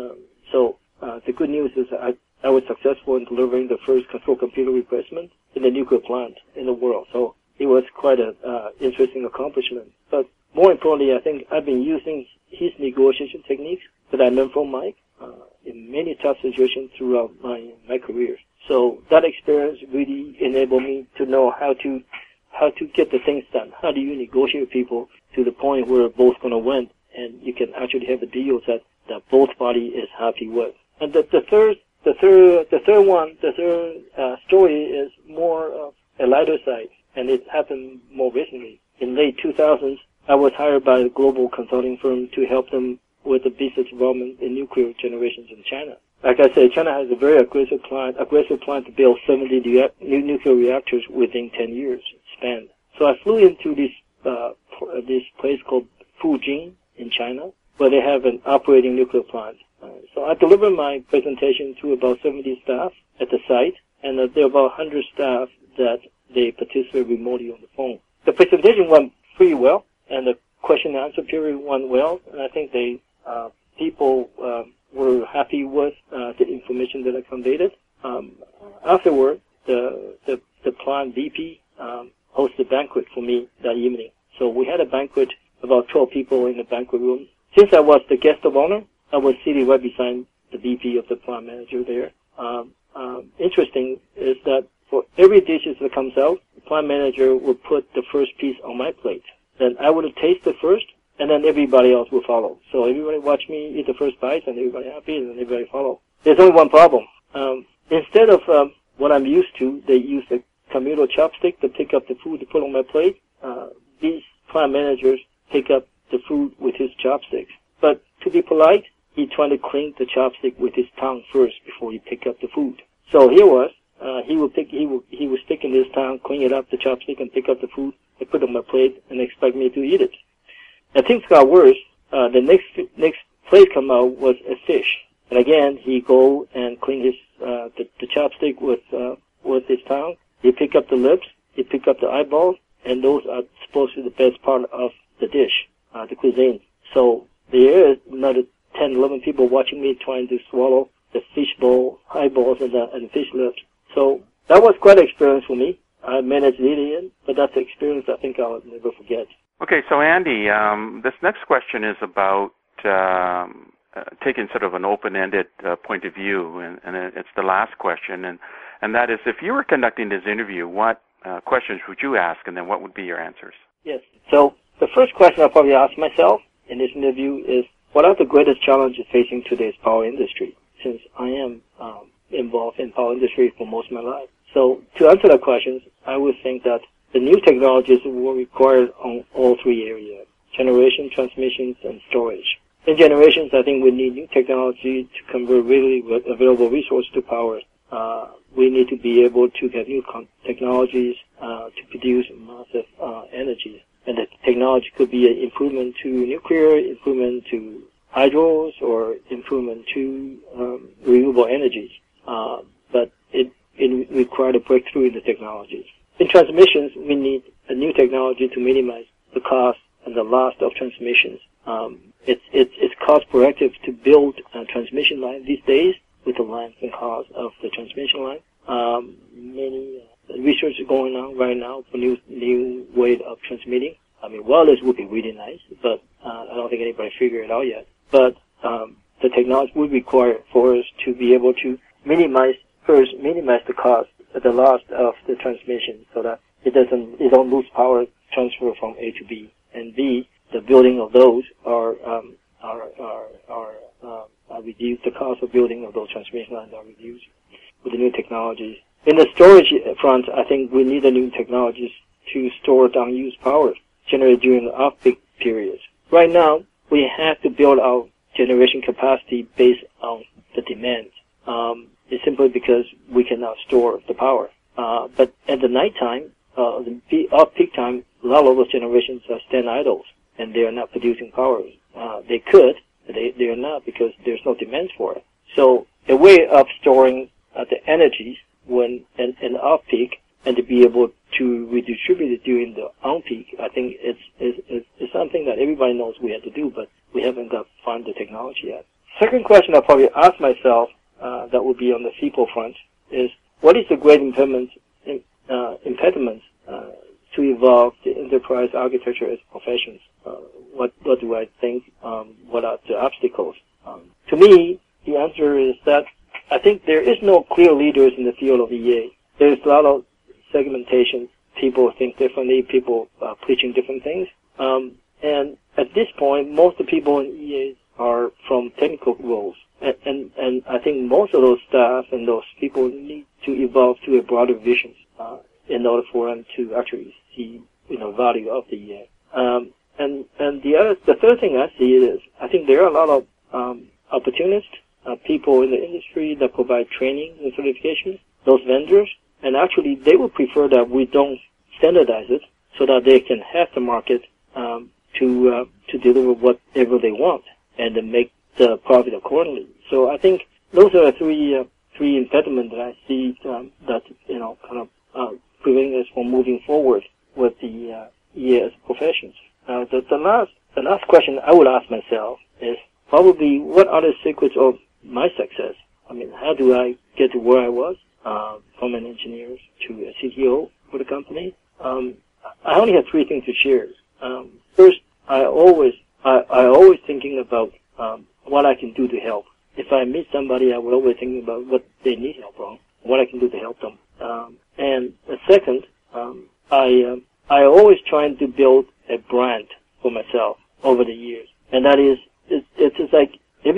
The good news is I was successful in delivering the first control computer replacement in the nuclear plant in the world. So it was quite an interesting accomplishment. But more importantly, I think I've been using his negotiation techniques that I learned from Mike in many tough situations throughout my career. So that experience really enabled me to know how to get the things done. How do you negotiate with people to the point where both going to win, and you can actually have a deal that both parties is happy with. And the third story is more of a lighter side, and it happened more recently. In late 2000s, I was hired by a global consulting firm to help them with the business development in nuclear generations in China. Like I said, China has a very aggressive plan to build 70 new nuclear reactors within 10 years span. So I flew into this place called Fujin in China, where they have an operating nuclear plant. So I delivered my presentation to about 70 staff at the site, and there are about 100 staff that they participate remotely on the phone. The presentation went pretty well, and the question and answer period went well, and I think people were happy with the information that I conveyed. Afterward, the plant VP hosted a banquet for me that evening. So we had a banquet, about 12 people in the banquet room. Since I was the guest of honor, I was sitting right beside the VP of the plant manager there. Interesting is that for every dish that comes out, the plant manager will put the first piece on my plate. Then I would taste it first, and then everybody else will follow. So everybody watch me eat the first bite, and everybody happy, and then everybody follow. There's only one problem. Instead of what I'm used to, they use a communal chopstick to pick up the food to put on my plate. These plant managers pick up the food with his chopsticks. But to be polite, he tried to clean the chopstick with his tongue first before he picked up the food. So here was, he was sticking his tongue, clean it up, the chopstick, and pick up the food and put it on my plate and expect me to eat it. And things got worse. The next plate come out was a fish. And again, he go and clean his, the chopstick with his tongue. He pick up the lips, he pick up the eyeballs, and those are supposed to be the best part of the dish, the cuisine. So there is another 10, 11 people watching me trying to swallow the fish bowl, eyeballs, and the fish lips. So that was quite an experience for me. I managed eating it, but that's an experience I think I'll never forget. Okay, so Andy, this next question is about taking sort of an open-ended point of view, and it's the last question, and that is, if you were conducting this interview, what questions would you ask, and then what would be your answers? Yes, so the first question I'll probably ask myself in this interview is, what are the greatest challenges facing today's power industry, since I am involved in power industry for most of my life? So to answer that question, I would think that the new technologies were required on all three areas. generation, transmissions, and storage. In generations, I think we need new technology to convert really available resource to power. We need to be able to get new technologies to produce massive energy. And the technology could be an improvement to nuclear, improvement to hydros, or improvement to renewable energies. But it required a breakthrough in the technologies. In transmissions, we need a new technology to minimize the cost and the loss of transmissions. It's cost prohibitive to build a transmission line these days with the length and cost of the transmission line. Many research is going on right now for new way of transmitting. I mean, wireless would be really nice, but I don't think anybody figured it out yet. But the technology would require for us to be able to minimize the cost, the loss of the transmission, so that it don't lose power transfer from A to B, and B, the building of those are reduced. The cost of building of those transmission lines are reduced with the new technologies. In the storage front, I think we need the new technologies to store unused power generated during the off-peak periods. Right now, we have to build our generation capacity based on the demand. It's simply because we cannot store the power. But at the nighttime, the off-peak time, a lot of those generations are stand idles, and they are not producing power. They could, but they are not because there's no demand for it. So a way of storing the energies when in off-peak and to be able to redistribute it during the on-peak, I think it's something that everybody knows we have to do, but we haven't found the technology yet. Second question I'll probably ask myself, that would be on the people front, is what is the great impediment to evolve the enterprise architecture as professions? What do I think? What are the obstacles? To me, the answer is that I think there is no clear leaders in the field of EA. There's a lot of segmentation. People think differently. People are preaching different things. And at this point, most of the people in EA are from technical roles. And I think most of those staff and those people need to evolve to a broader vision in order for them to actually see value of the EA. And the third thing I see is I think there are a lot of opportunists, people in the industry that provide training and certifications, those vendors, and actually they would prefer that we don't standardize it so that they can have the market to deliver whatever they want and then make the profit accordingly. So I think those are the three impediments that I see that kind of preventing us from moving forward with the EA as professions. The last question I would ask myself is probably what are the secrets of my success? I mean, how do I get to where I was from an engineer to a CTO for the company? I only have three things to share. First, I always thinking about what I can do to help. If I meet somebody, I would always think about what they need help on, what I can do to help them. And the second, I always trying to build a brand for myself over the years, and that is it's just like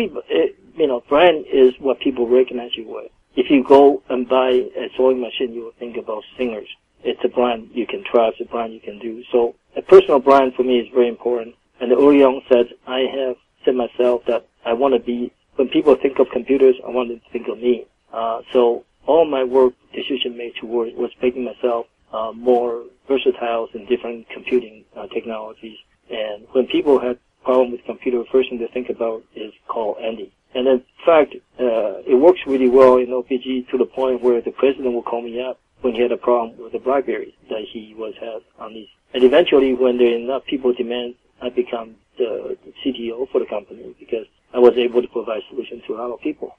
brand is what people recognize you with. If you go and buy a sewing machine, you will think about Singers. It's a brand you can trust, a brand you can do. So a personal brand for me is very important. And early on I have said myself that I want to be, when people think of computers, I want them to think of me. So all my work decision made towards was making myself more versatile in different computing technologies. And when people had problem with computer, first thing to think about is call Andy. And in fact, it works really well in OPG to the point where the president will call me up when he had a problem with the BlackBerry that he had on these. And eventually, when there are enough people demand, I become the CTO for the company because I was able to provide solutions to a lot of people.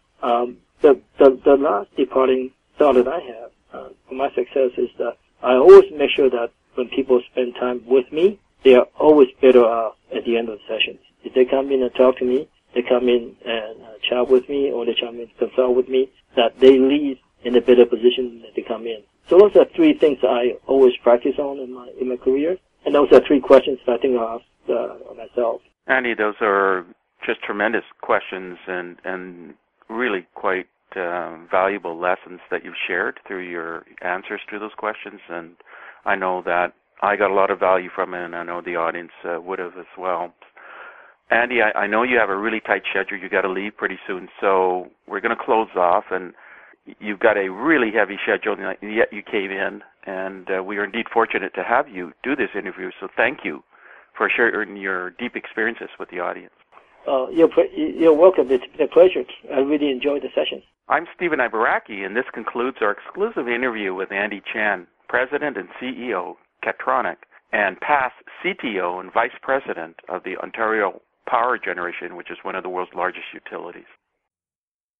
The last departing thought that I have for my success is that I always make sure that when people spend time with me, they are always better off at the end of the sessions. If they come in and talk to me, they come in and chat with me, or they come in to consult with me, that they leave in a better position than they come in. So those are three things that I always practice on in my career, and those are three questions that I think I'll ask myself. Andy, those are just tremendous questions and really quite valuable lessons that you've shared through your answers to those questions. And I know that I got a lot of value from it, and I know the audience would have as well. Andy, I know you have a really tight schedule. You got to leave pretty soon, so we're going to close off. And you've got a really heavy schedule, and yet you came in, and we are indeed fortunate to have you do this interview. So thank you for sharing your deep experiences with the audience. You're welcome. It's been a pleasure. I really enjoyed the session. I'm Stephen Ibaraki, and this concludes our exclusive interview with Andy Chen, President and CEO, Catronic, and past CTO and Vice President of the Ontario Power Generation, which is one of the world's largest utilities.